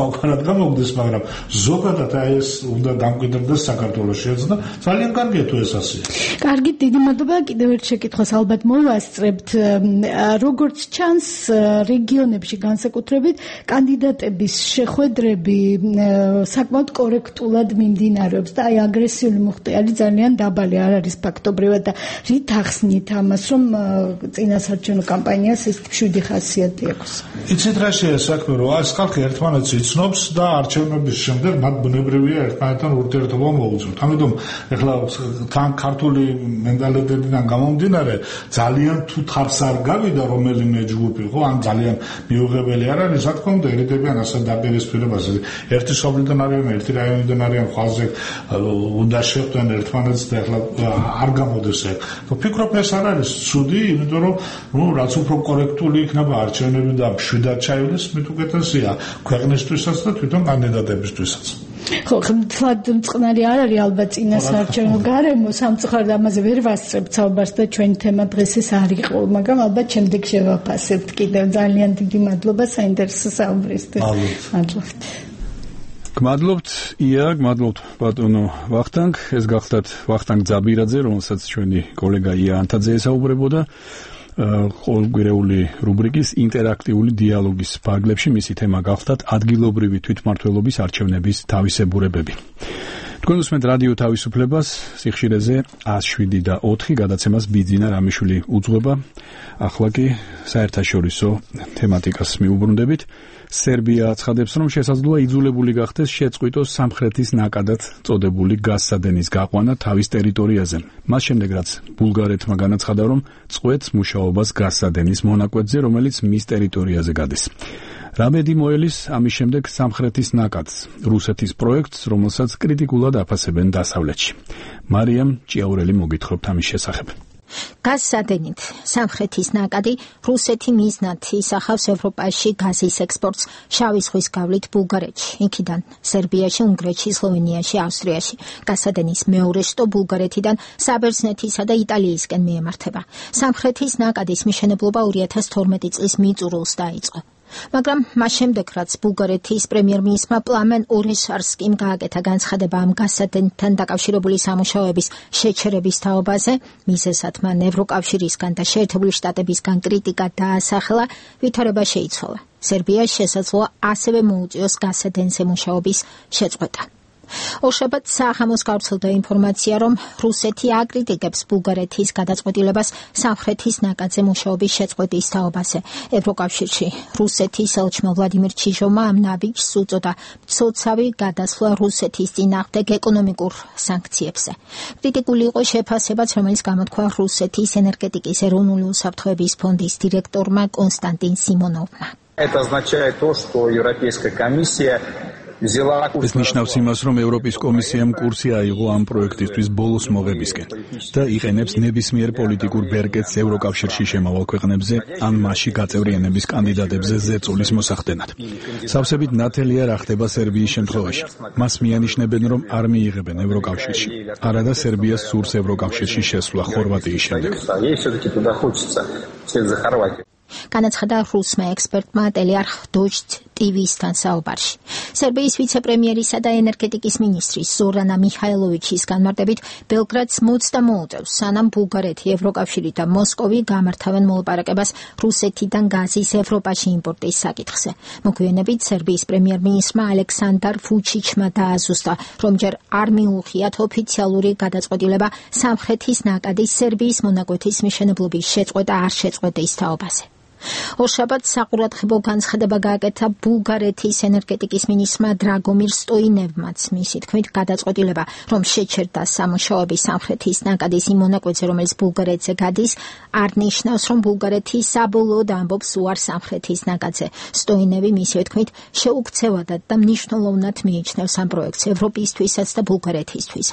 თავგანად გამოგდეს, მაგრამ ზოგადად აი ეს უნდა დამკვიდრდეს საქართველოშიც და ძალიან კარგია თუ ეს ასეა. კარგი, დიდი მადლობა. კიდევ ერთ შეკითხვას ალბათ მოვასწრებთ. როგორც ჩანს, რეგიონებში განსაკუთრებით კანდიდატების შეხვედრები საკმაოდ კორექტულად მიმდინარეობს და აი აგრესიული მუხტი არის ძალიან დაბალი, არ არის ფაქტობრივად და რით ახსნით ამას, რომ წინასაარჩევნო კამპანიას ეს შვიდი ხასიათი აქვს. იცით რა შეა საქმე, რომ ეს ხალხი ერთმანეთს იცნობს და არჩევნების შემდეგ მათ ბუნებრივია ერთმანეთთან ურთიერთობა მოუწევთ. ამიტომ ეხლა თან ქართული მენტალიტეტიდან გამომდინარე ძალიან თუ თავს არ გავიდა რომელიმე ჯგუფი, ხო, ან ძალიან მიუღებელი არ არის, რა თქმა უნდა, ერიდებიან ასეთ დაპირისპირებაზე. ერთი სოფლიდან არიან, ერთი რაიონიდან არიან, ხვალზე უნდა შეხვდნენ ერთმანეთს და ეხლა არ გამოდეს ეგ. ვფიქრობ ეს არ არის ცუდი, იმიტომ რომ ნუ რაც უფრო კორექტული იქნება არჩევნები და მშვიდად ჩაივლის, მით უკეთესია ქვეყნისთვისაც და თვითონ კანდიდატებისთვისაც. ხო, ხმთლად მწყნარი არ არის ალბათ წინასაარჩევნო გარემო, სამწუხაროდ ამაზე ვერ ვასწრებთ საუბარს და ჩვენი თემა დღეს ეს არ იყო, მაგრამ ალბათ შემდეგ შევაფასებთ კიდევ. ძალიან დიდი მადლობა საინტერესო საუბრისთვის. მადლობთ. გმადლობთ ია, გმადლობთ ბატონო ვახტანგ. ეს გახლდათ ვახტანგ ძაბირაძე, რომელსაც ჩვენი კოლეგა ია ანთაძე ესაუბრებოდა. ყოველგვარეული რუბრიკის ინტერაქტიული დიალოგის ფარგლებში მისი თემა გახლდათ ადგილობრივი თვითმმართველობის არჩევნების თავისებურებები. თქვენ უსმენთ რადიო თავისუფლებას, სიხშირეზე ას შვიდი და ოთხი გადაცემას ბიძინა რამიშვილი უძღვება. ახლა კი საერთაშორისო თემატიკას მიუბრუნდებით. სერბია აცხადებს, რომ შესაძლოა იძულებული გახდეს შეწყვიტოს სამხრეთის ნაკადად წოდებული გაზსადენის გაყვანა თავის ტერიტორიაზე. მას შემდეგ, რაც ბულგარეთმა განაცხადა, რომ წყვეტს მუშაობას გაზსადენის მონაკვეთზე, რომელიც მის ტერიტორიაზე გადის. რამედი მოელის ამის შემდეგ სამხრეთის ნაკადს, რუსეთის პროექტს, რომელსაც კრიტიკულად აფასებენ დასავლეთში. მარიამ ჭიაურელი მოგითხრობთ ამის შესახებ. გაზსადენით სამხრეთის ნაკადი რუსეთი მიზნად ისახავს ევროპაში გაზის ექსპორტს შავი ზღვის გავლით ბულგარეთში, იქიდან სერბიაში, უნგრეთში, სლოვენიაში, ავსტრიაში. გაზსადენის მეორე შტო ბულგარეთიდან საბერძნეთისა და იტალიისკენ მიემართება. სამხრეთის ნაკადის მშენებლობა ორი ათას თორმეტი წლის მიწურულს დაიწყო. მაგრამ მას შემდეგ, რაც ბულგარეთის პრემიერ-მინისტრმა პლამენ ორესარსკიმ გააკეთა განცხადება ამ გაზსადენთან დაკავშირებული სამუშაოების შეჩერების თაობაზე, მიზეზად მან ევროკავშირისგან და შეერთებული შტატებისგან კრიტიკა დაასახელა, ვითარება შეიცვალა. სერბიას შესაძლოა ასევე მოუწიოს გაზსადენზე მუშაობის შეწყვეტა. ორშაბათ სააღამოს გავრცელდა ინფორმაცია, რომ რუსეთი აკრიტიკებს ბულგარეთის გადაწყვეტილებას სამხრეთის ნაკადზე მუშაობის შეწყვეტის თაობაზე. ევროკავშირში რუსეთის ელჩმა ვლადიმირ ჩიჟოვმა ამ ნაბიჯს უწოდა მცოცავი გადასვლა რუსეთის წინააღმდეგ ეკონომიკურ სანქციებზე. კრიტიკული იყო შეფასებაც, რომელიც გამოთქვა რუსეთის ენერგეტიკის ეროვნული უსაფრთხოების ფონდის დირექტორმა კონსტანტინ სიმონოვმა. Это означает то, что Европейская комиссия ეს ნიშნავს იმას, რომ ევროპის კომისიამ კურსი აიღო ამ პროექტისთვის ბოლოს მოღებისკენ და იყენებს ნებისმიერ პოლიტიკურ ბერკეტს ევროკავშირში შემავალ ქვეყნებზე ან მასში გაწევრიანების კანდიდატებზე ზეწოლის მოსახდენად. სავსებით ნათელია რა ხდება სერბიის შემთხვევაში. მას მიანიშნებენ, რომ არ მიიღებენ ევროკავშირში. არადა სერბიას სურს ევროკავშირში შესვლა ხორვატიის შემდეგ. განაცხადა რუსმა ექსპერტმა ტელეარხ დოჯდ ტივისთან საუბარში. სერბიის ვიცე-პრემიერისა და ენერგეტიკის მინისტრის ზორანა მიხაილოვიჩის განმარტებით, ბელგრადს მოცდა მოუწევს, სანამ ბულგარეთი, ევროკავშირი და მოსკოვი გამართავენ მოლაპარაკებას რუსეთიდან გაზის ევროპაში იმპორტის საკითხზე. მოგვიანებით სერბიის პრემიერ-მინისტრმა ალექსანდარ ვუჩიჩმა დააზუსტა, რომ ჯერ არ მიუღიათ ოფიციალური გადაწყვეტილება სამხრეთის ნაკადის სერბიის მონაკვეთის მშენებლობის შეწყვეტა არ შეწყვეტის თაობაზე. ორშაბათ საყურადღებო განცხადება გააკეთა ბულგარეთის ენერგეტიკის მინისტრმა დრაგომირ სტოინევმაც, მისი თქმით გადაწყვეტილება, რომ შეჩერდა სამუშაოები სამხრეთის ნაკადის იმ მონაკვეთზე, რომელიც ბულგარეთზე გადის, არ ნიშნავს, რომ ბულგარეთი საბოლოოდ ამბობს უარს სამხრეთის ნაკადზე. სტოინევი მისივე თქმით შეუქცევადად და მნიშვნელოვნად მიიჩნევს ამ პროექტს ევროპისთვისაც და ბულგარეთისთვისაც.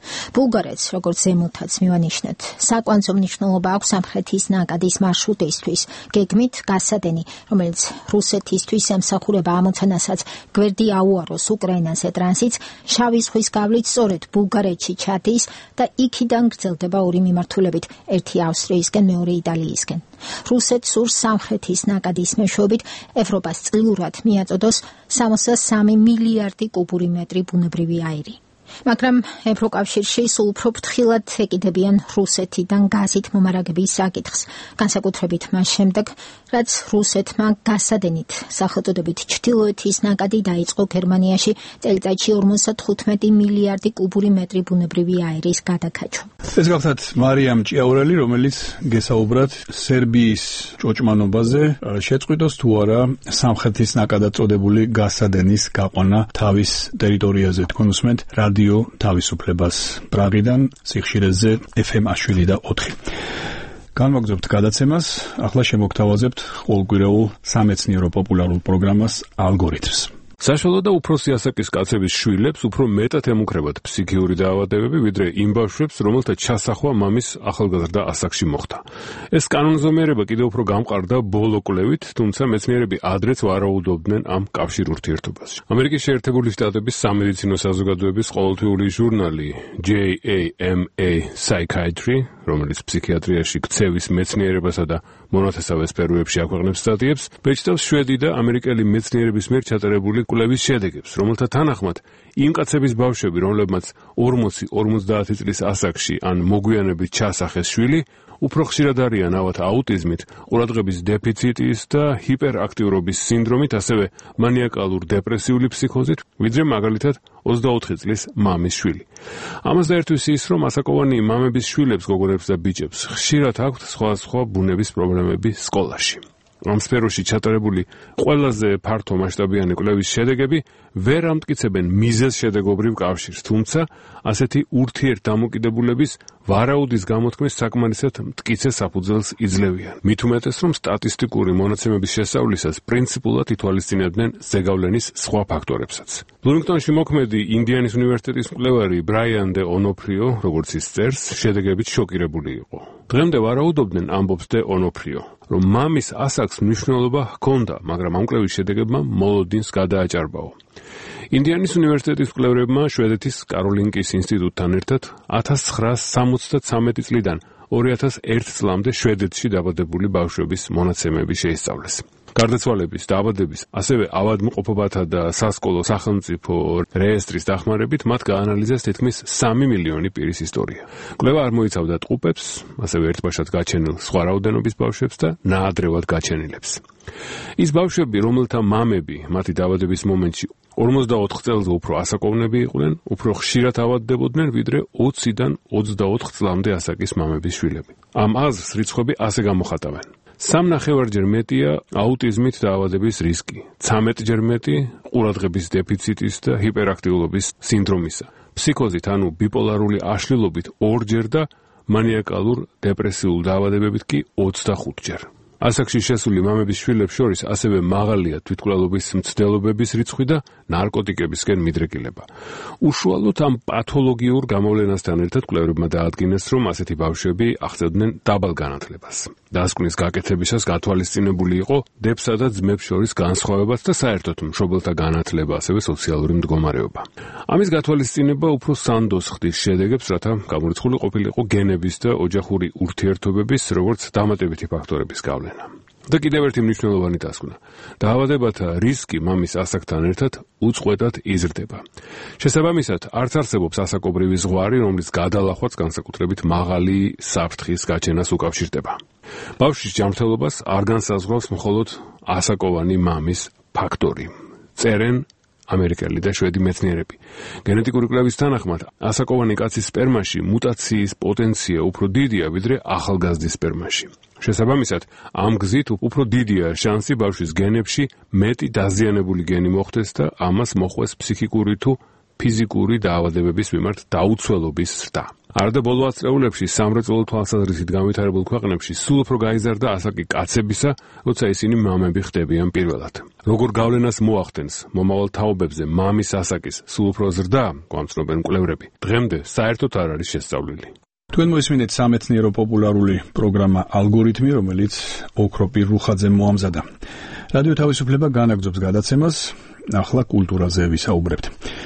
ბულგარეთს, როგორც ზემოთაც მივანიშნეთ, საკვანძო მნიშვნელობა აქვს სამხრეთის ნაკადის მარშრუტისთვის, გეგმით გასადენი, რომელიც რუსეთისთვის ემსახურება ამოცანასაც გვერდი აუაროს უკრაინაზე ტრანზიტს, შავი ზღვის გავლით სწორედ ბულგარეთში ჩადის და იქიდან გრძელდება ორი მიმართულებით, ერთი ავსტრიისკენ, მეორე იტალიისკენ. რუსეთს სურს სამხრეთის ნაკადის მეშვეობით ევროპას წილურად მიაწოდოს სამოცდა სამი მილიარდი კუბური მეტრი ბუნებრივი აირი. მაგრამ ევროკავშირში სულ უფრო ფრთხილად ეკიდებიან რუსეთიდან გაზით მომარაგების საკითხს, განსაკუთრებით მას შემდეგ, რაც რუსეთმა გასადენით სახელწოდებით ჩრდილოეთის ნაკადი დაიწყო გერმანიაში წელიწადში ორმოცდათხუთმეტი მილიარდი კუბური მეტრი ბუნებრივი აირის გადაკაჩვა. ეს გახლავთ მარიამ ჭიაურელი, რომელიც გესაუბრათ სერბიის ჭოჭმანობაზე, შეწყვიტოს თუ არა სამხრეთის ნაკადად წოდებული გასადენის გაყვანა თავის ტერიტორიაზე. თქვენ უსმენთ რადიო თავისუფლებას პრაღიდან, სიხშირეზე ეფ ემ შვიდი და ოთხი. განვაგრძობთ გადაცემას, ახლა შემოგთავაზებთ ყოველკვირეულ სამეცნიერო პოპულარულ პროგრამას ალგორითმს. საშუალო და უფროსი ასაკის კაცების შვილებს უფრო მეტად ემუქრებათ ფსიქიური დაავადებები, ვიდრე იმ ბავშვებს, რომელთა ჩასახვა მამის ახალგაზრდა ასაკში მოხდა. ეს კანონზომიერება კიდევ უფრო გამყარდა ბოლო კვლევით, თუმცა მეცნიერები ადრეც ვარაუდობდნენ ამ კავშირ ურთიერთობას. ამერიკის შეერთებული შტატების სამედიცინო საზოგადოების ყოველთვიური ჟურნალი ჯეი ეი ემ ეი Psychiatry, რომელიც ფსიქიატრიაში ქცევის მეცნიერებასა და მონათესავე სფეროებში აქვეყნებს სტატიებს, ბეჭდავს შვედი და ამერიკელი მეცნიერების მიერ ჩატარებული კვლევის შედეგებს, რომელთა თანახმად იმ კაცების ბავშვები, რომლებმაც ორმოცი ორმოცდაათი წლის ასაკში ან მოგვიანებით ჩასახეს შვილი, უფრო ხშირად არიან ავად აუტიზმით, ყურადღების დეფიციტის და ჰიპერაქტიურობის სინდრომით, ასევე მანიაკალურ დეპრესიული ფსიქოზით, ვიდრე მაგალითად ოცდაოთხი წლის მამის შვილი. ამას დაერთვის ის, რომ ასაკოვანი მამების შვილებს, გოგონებს და ბიჭებს ხშირად აქვთ სხვადასხვა ბუნების პრობლემები სკოლაში. ამ სფეროში ჩატარებული ყველაზე ფართო მასშტაბიანი კვლევის შედეგები ვერ ამტკიცებენ მიზეზ-შედეგობრივ კავშირს, თუმცა ასეთი ურთიერთდამოკიდებულების ვარაუდის გამოთქმის საკმარისად მტკიცე საფუძველს იძლევიან. მით უმეტეს, რომ სტატისტიკური მონაცემების შესწავლისას პრინციპულად ითვალისწინებდნენ ზეგავლენის სხვა ფაქტორებსაც. ბლუმინგტონში მოქმედი ინდიანის უნივერსიტეტის მკვლევარი ბრაიან დე ონოფრიო, როგორც ის წერს, შედეგებით შოკირებული იყო. დღემდე ვარაუდობდნენ, ამბობს დე ონოფრიო, რომ მამის ასაკს მნიშვნელობა ჰქონდა, მაგრამ ამ კვლევის შედეგებმა მოლოდინს გადააჭარბაო. ინდიანის უნივერსიტეტის მკვლევრებმა შვედეთის კაროლინკის ინსტიტუტთან ერთად ათას ცხრაასი სამოცდათვრამეტი წლიდან ორი ათას ერთი წლამდე შვედეთში დაბადებული ბავშვების მონაცემები შეისწავლეს. გარდაცვალების, დაავადების, ასევე ავადმყოფობათა და სასკოლო სახელმწიფო რეესტრის დახმარებით მათ გაანალიზეს თითქმის სამი მილიონი პირის ისტორია. კვლევა არ მოიცავდა ტყუპებს, ასევე ერთბაშად გაჩენილ სხვა რაოდენობის ბავშვებს და ნაადრევად გაჩენილებს. ის ბავშვები, რომელთა მამები მათი დაავადების მომენტში ორმოცდაოთხ წელზე უფრო ასაკოვნები იყვნენ, უფრო ხშირად ავადდებოდნენ, ვიდრე ოციდან ოცდაოთხ წლამდე ასაკის მამების შვილები. ამ აზრს რიცხვები ასე გამოხატავენ. სამ ნახევარჯერ მეტია აუტიზმით დაავადების რისკი, ცამეტჯერ მეტი ყურადღების დეფიციტის და ჰიპერაქტიულობის სინდრომისა, ფსიქოზით ანუ ბიპოლარული აშლილობით ორჯერ და მანიაკალურ დეპრესიულ დაავადებებით კი ოცდახუთჯერ. ასაკში შესული მამების შვილებს შორის ასევე მაღალია თვითმკვლელობის მცდელობების რიცხვი და ნარკოტიკებისკენ მიდრეკილება. უშუალოდ ამ პათოლოგიურ გამოვლენასთან ერთად კვლევრებმა დაადგინეს, რომ ასეთი ბავშვები აღწევდნენ დაბალ განათლებას. დასკვნის გაკეთებისას გათვალისწინებული იყო დებსა და ძმებს შორის განსხვავებაც და საერთოდ მშობელთა განათლება, ასევე სოციალური მდგომარეობა. ამის გათვალისწინება უფრო სანდოს ხდის შედეგებს, რათა გამორიცხული ყოფილიყო გენების და ოჯახური ურთიერთობების, როგორც დამატებითი ფაქტორების გავლენა. და კიდევ ერთი მნიშვნელოვანი დასკვნა. დაავადებათა რისკი მამის ასაკთან ერთად უწყვეტად იზრდება. შესაბამისად, არც არსებობს ასაკობრივი ზღვარი, რომლის გადალახვაც განსაკუთრებით მაღალი საფრთხის გაჩენას უკავშირდება. ბავშვის ჯანმრთელობას არ განსაზღვრავს მხოლოდ ასაკოვანი მამის ფაქტორი. წერენ ამერიკელი და შვედი მეცნიერები. გენეტიკური კვლევის თანახმად, ასაკოვანი კაცის სპერმაში მუტაციის პოტენცია უფრო დიდია, ვიდრე ახალგაზრდის სპერმაში. შესაბამისად, ამ გზით უფრო დიდია შანსი ბავშვის გენებში მეტი დაზიანებული გენი მოხდეს და ამას მოხვეს ფსიქიკური თუ ფიზიკური დაავადებების მიმართ დაუცველობის ზრდა. არადა ბოლო ათწლეულებში სამრეწველო თვალსაზრისით განვითარებულ ქვეყნებში სულ უფრო გაიზარდა ასაკი კაცებისა, როცა ისინი მამები ხდებიან პირველად. როგორ გავლენას მოახდენს მომავალ თაობებზე მამის ასაკის სულ უფრო ზრდა, გვამცნობენ მკვლევრები. დღემდე საერთოდ არ არის შესწავლილი. თქვენ მოისმინეთ სამეცნიერო პოპულარული პროგრამა ალგორითმი, რომელიც ოქროპირ რუხაძემ მოამზადა. რადიო თავისუფლება განაგრძობს გადაცემას, ახლა კულტურაზე ვისაუბრებთ.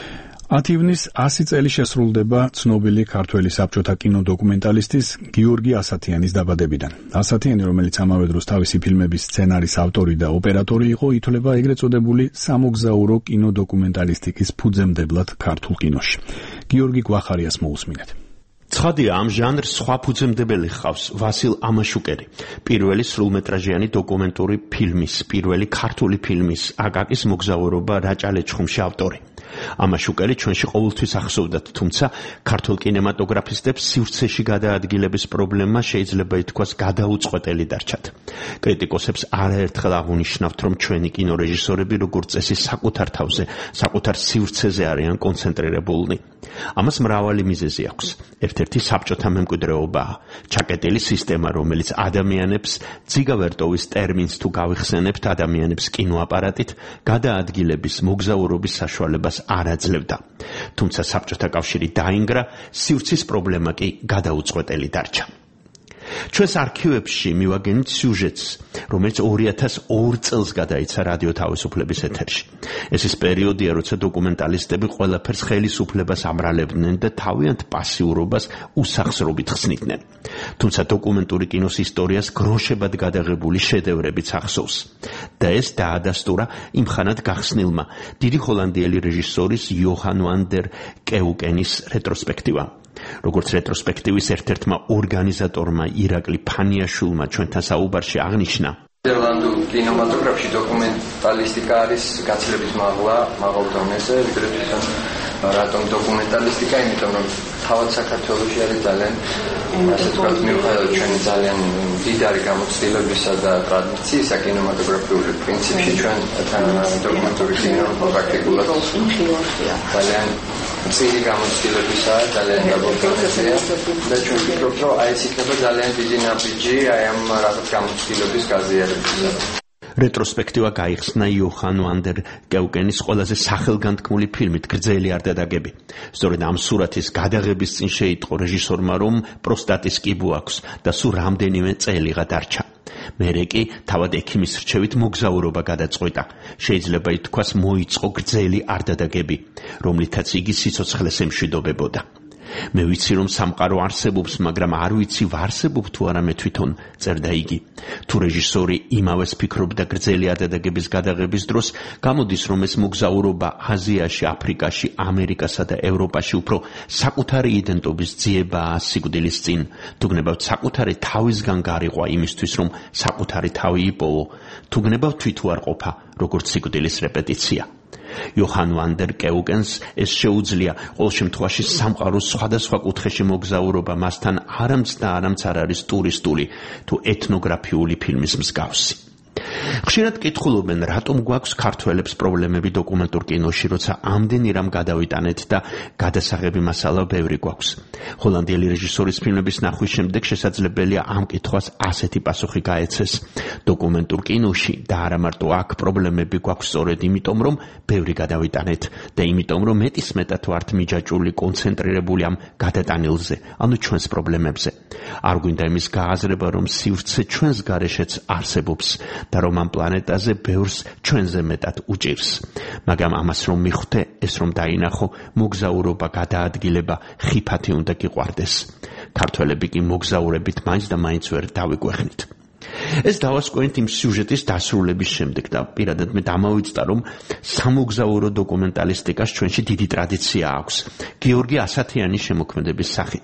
ათი ივნის ასი წელი შესრულდება ცნობილი ქართველი საბჭოთა კინოდოკუმენტალისტის გიორგი ასათიანის დაბადებიდან. ასათიანი, რომელიც ამავე დროს თავისი ფილმების სცენარის ავტორი და ოპერატორი იყო, ითვლება ეგრეთ წოდებული სამოგზაურო კინოდოკუმენტალისტიკის ფუძემდებლად ქართულ კინოში. გიორგი გვახარიას მოусმინეთ. ცხადია, ამ ჟანრს სხვა ფუძემდებელი ჰყავს ვასილ ამაშუკერი, პირველი სრულმეტრაჟიანი დოკუმენტური ფილმის, პირველი ქართული ფილმის აკაკის მოგზაურობა რაჭა-ლეჩხუმში ავტორი. ამაშუკერი ჩვენში ყოველთვის ახსოვდათ, თუმცა ქართულ კინემატოგრაფისტებს სივრცეში გადაადგილების პრობლემა შეიძლება ითქვას გადაუწყვეტელი დარჩათ. კრიტიკოსებს არაერთხელ აღუნიშნავთ, რომ ჩვენი კინორეჟისორები როგორც წესი საკუთარ თავზე, საკუთარ სივრცეზე არიან კონცენტრირებულნი. ამას მრავალი მიზეზი აქვს. ერთ-ერთი საბჭოთა მემკვიდრეობაა, ჩაკეტილი სისტემა, რომელიც ადამიანებს ძიგავერტოვის ტერმინს თუ გავიხსენებთ ადამიანებს კინოაპარატით, გადაადგილების მოგზაურობის საშუალებას არ აძლევდა. თუმცა საბჭოთა კავშირი დაინგრა, სივრცის პრობლემა კი გადაუწყვეტელი დარჩა. ჩვენს არქივებში მივაგენით სიუჟეტს, რომელიც ორი ათას ორ წელს გადაიცა რადიო თავისუფლების ეთერში. ეს ის პერიოდია, როცა დოკუმენტალისტები ყველაფერს ხელისუფლებას ამრალებდნენ და თავიანთ პასიურობას უსახსრობით ხსნიდნენ. თუმცა დოკუმენტური კინოს ისტორიას გროშებად გადაღებული შედევრებიც ახსოვს. და ეს დაადასტურა იმხანად გახსნილმა დიდი ჰოლანდიელი რეჟისორის იოჰან ვან დერ კეუკენის რეტროსპექტივამ. როგორც რეტროსპექტივის ერთ-ერთმა ორგანიზატორმა ირაკლი ფანიაშვილმა ჩვენთან საუბარში აღნიშნა, ნიდერლანდურ კინემატოგრაფში დოკუმენტალისტიკა არის გაცილებით მაღლა, მაღალ დონეზე, ვიდრე თვითონ რატომ დოკუმენტალისტიკა, იმიტომ რომ თავად საქართველოში არის ძალიან, ასე ვთქვათ, მიუხედავად ჩვენი ძალიან დიდარი გამოცდილებისა და ტრადიციისა კინემატოგრაფიული პრინციპში, ჩვენ დოკუმენტური კინო პრაქტიკულად ძალიან ძილი გამოცდილებისაა, ძალიან გაბორგებელია და ჩვენ ვფიქრობთ, რომ აი ეს იქნება ძალიან დიდი ნაბიჯი აი ამ რაღაც გამოცდილების გაზიარებისა. რეტროსპექტივა გაიხსნა იოჰან ვან დერ კეუკენის ყველაზე სახელგანთქმული ფილმით გრძელი არდადაგები. სწორედ ამ სურათის გადაღების წინ შეიტყო რეჟისორმა, რომ პროსტატის კიბო აქვს და სულ რამდენიმე წელიღა დარჩა. მერე კი თავად ექიმის რჩევით მოგზაურობა გადაწყვიტა. შეიძლება ითქვას მოიწყო გრძელი არდადაგები, რომლითაც იგი სიცოცხლეს ემშვიდობებოდა. მე ვიცი, რომ სამყარო არსებობს, მაგრამ არ ვიცი ვარსებობ თუ არა მე თვითონ, წერდა იგი. თუ რეჟისორი იმავეს ფიქრობდა გრძელი არდადაგების გადაღების დროს, გამოდის, რომ ეს მოგზაურობა აზიაში, აფრიკაში, ამერიკასა და ევროპაში უფრო საკუთარი იდენტობის ძიებაა სიკვდილის წინ, თუ გნებავთ საკუთარი თავისგან გარიყვა იმისთვის, რომ საკუთარი თავი იპოვო, თუ გნებავთ თვითუარყოფა, როგორც სიკვდილის რეპეტიცია. იოჰან ვან დერ კეუკენს ეს შეუძლია, ყოველ შემთხვევაში სამყაროს სხვადასხვა კუთხეში მოგზაურობა მასთან არამც და არამც არ არის ტურისტული თუ ეთნოგრაფიული ფილმის მსგავსი. ხშირად კითხულობენ, რატომ გვაქვს ქართველებს პრობლემები დოკუმენტურ კინოში, როცა ამდენი რამ გადავიტანეთ და გადასაღები მასალა ბევრი გვაქვს. ჰოლანდიელი რეჟისორის ფილმების ნახვის შემდეგ შესაძლებელია ამ კითხვას ასეთი პასუხი გაეცეს. დოკუმენტურ კინოში და არა მარტო აქ პრობლემები გვაქვს სწორედ იმიტომ, რომ ბევრი გადავიტანეთ და იმიტომ, რომ მეტისმეტად ვართ მიჯაჭვული, კონცენტრირებული ამ გადატანილზე, ანუ ჩვენს პრობლემებზე. არ გვინდა იმის გააზრება, რომ სივრცე ჩვენს გარეშეც არსებობს და რომ ამ პლანეტაზე ბევრს ჩვენზე მეტად უჭირს. მაგრამ ამას რომ მიხვდე, ეს რომ დაინახო, მოგზაურობა, გადაადგილება ხიფათი უნდა გიყვარდეს. ქართველები კი მოგზაურებით მაინც და მაინც ვერ დავიგვეხნით. ეს დავასკვენით იმ სიუჟეტის დასრულების შემდეგ და პირადად მე დამავიწყდა, რომ სამოგზაურო დოკუმენტალისტიკას ჩვენში დიდი ტრადიცია აქვს, გიორგი ასათიანის შემოქმედების სახით.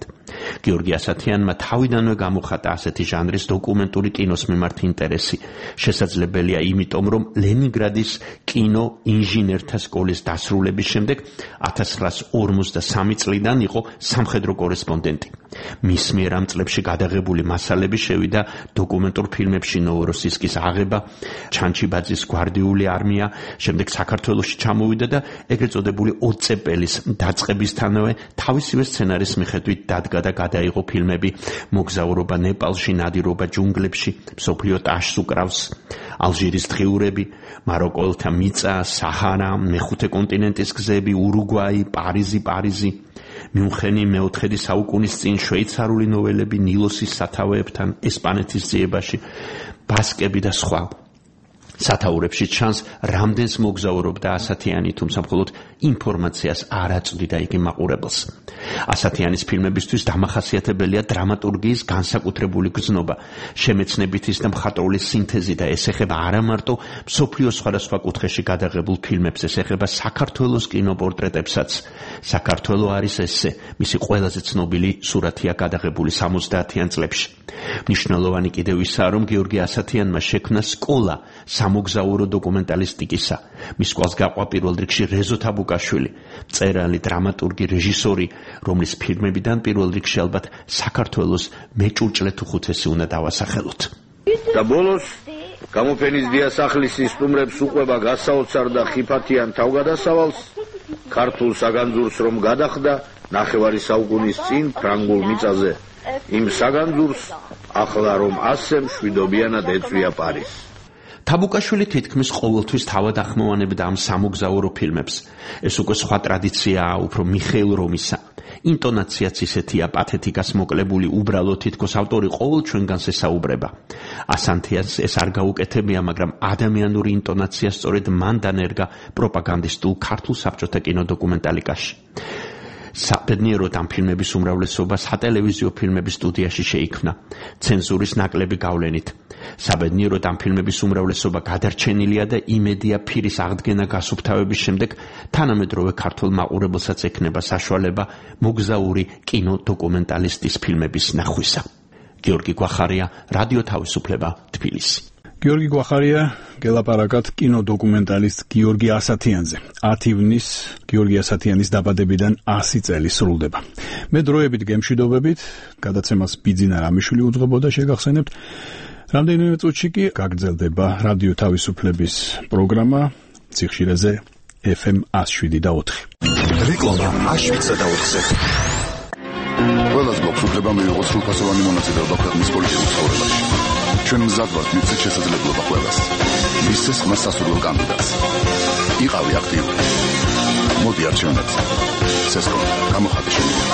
გიორგი ასათიანმა თავიდანვე გამოხატა ასეთი ჟანრის დოკუმენტური კინოს მიმართ ინტერესი. შესაძლებელია იმიტომ, რომ ლენინგრადის კინო ინჟინერთა სკოლის დასრულების შემდეგ ათას ცხრაასი ორმოცდასამი წლიდან იყო სამხედრო კორესპონდენტი. მის მიერ ამ წლებში გადაღებული მასალები შევიდა დოკუმენტურ ფილმებში ნოვოროსისკის აღება, ჩანჩიბაძის გვარდიული არმია, შემდეგ საქართველოში ჩამოვიდა და ეგრეთ წოდებული ოცეპელის დაწყებისთანავე თავისივე სცენარის მიხედვით დადგა და გადაიღო ფილმები მოგზაურობა ნეპალში, ნადირობა ჯუნგლებში, მსოფლიო ტაშს უკრავს, ალჟირის დღიურები, მაროკოელთა მიწა, საჰარა, მეხუთე კონტინენტის გზები, ურუგვაი, პარიზი, პარიზი, მიუნხენი მეოთხედი საუკუნის წინ, შვეიცარიული ნოველები ნილოსის სათავეებთან, ესპანეთის ძიებაში, ბასკები და სხვა. სათაურებში ჩანს, რამდენს მოგზაურობდა ასათიანი, თუმცა მხოლოდ ინფორმაციას არ აწვდიდა იგი მაყურებელს. ასათიანის ფილმებისთვის დამახასიათებელია დრამატურგიის განსაკუთრებული გზნობა, შემეცნებითის და მხატვრული სინთეზი და ეს ეხება არა მარტო მსოფლიოს სხვადასხვა კუთხეში გადაღებულ ფილმებს, ეს ეხება საქართველოს კინოპორტრეტებსაც. საქართველო არის ესე, მისი ყველაზე ცნობილი სურათია გადაღებული სამოცდაათიან წლებში. მნიშვნელოვანი კიდევ ისაა, რომ გიორგი ასათიანმა შექმნა სკოლა სამოგზაურო დოკუმენტალისტიკისა. მის სკოლას გაყვა პირველ რიგში რეზო თაბუკაშვილი, მწერალი, დრამატურგი, რეჟისორი, რომლის ფილმებიდან პირველ რიგში ალბათ საქართველოს მეჭურჭლეთ უხუცესი უნდა დავასახელოთ. და ბოლოს გამოფენის დიასახლისი სტუმრებს უყვება გასაოცარ და ხიფათიან თავგადასავალს, ქართულ საგანძურს რომ გადახდა ნახევარი საუკუნის წინ ფრანგულ მიწაზე. იმ საგანძურს ახლა რომ ასე მშვიდობიანად ეწვია პარიზს. თაბუკაშვილი თითქმის ყოველთვის თავად ახმოვანებდა ამ სამოგზაურო ფილმებს. ეს უკვე სხვა ტრადიციაა, უფრო მიხეილ რომისა. ინტონაციაც ისეთია, პათეტიკას მოკლებული, უბრალო, თითქოს ავტორი ყოველ ჩვენგანს ესაუბრება. ასანთიანს ეს არ გაუკეთებია, მაგრამ ადამიანური ინტონაცია სწორედ მან დანერგა პროპაგანდისტულ ქართულ საბჭოთა კინოდოკუმენტალიკაში. საბედნიეროდ ამ ფილმების უმრავლესობა სატელევიზიო ფილმების სტუდიაში შეიქმნა, ცენზურის ნაკლები გავლენით. საბედნიეროდ ამ ფილმების უმრავლესობა გადარჩენილია და იმედია ფირის აღდგენა გასუფთავების შემდეგ თანამედროვე ქართულ მაყურებელსაც ექნება საშუალება მოგზაური კინოდოკუმენტალისტის ფილმების ნახვისა. გიორგი გვახარია, რადიო თავისუფლება, თბილისი. გიორგი გვახარია გელაპარაკათ კინოდოკუმენტალისტ გიორგი ასათიანზე. ათი ივნის გიორგი ასათიანის დაბადებიდან ასი წელი სრულდება. მე დროებით გემშვიდობებით, გადაცემას ბიძინა რამიშვილი უძღვებოდა, შეგახსენებთ. რამდენიმე წუთში კი გაგრძელდება რადიო თავისუფლების პროგრამა ციხშირეზე ეფ ემ ათი შვიდი და ოთხი. რეკლამა ათი შვიდსა და ოთხზე. ყველას გვაქვს უფლება მიიღოს სრულფასოვანი მონაწილეობა ქვეყნის პოლიტიკურ ცხოვრებაში. ჩვენ მზად ვართ მივცეთ შესაძლებლობა ყველას. მისცეს ხმა სასურველ კანდიდატს. იყავი აქტიური. მოდი არჩევნად. სესკო, გამოხატე შემიძლია.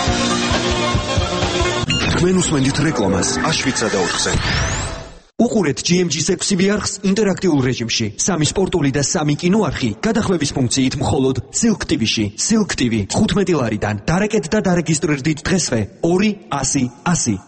თქვენ უსმენთ რეკლამას ათი შვიდსა და ოთხზე. უყურეთ ჯი ემ ჯის ექვსი ბი არხს ინტერაქტიულ რეჟიმში. სამი სპორტული და სამი კინოარხი გადახვევის ფუნქციით მხოლოდ Silk ტი ვიში. Silk ტი ვი ხუთმეტი ლარიდან. დარეკეთ და დარეგისტრირდით დღესვე ორი ასი ასი.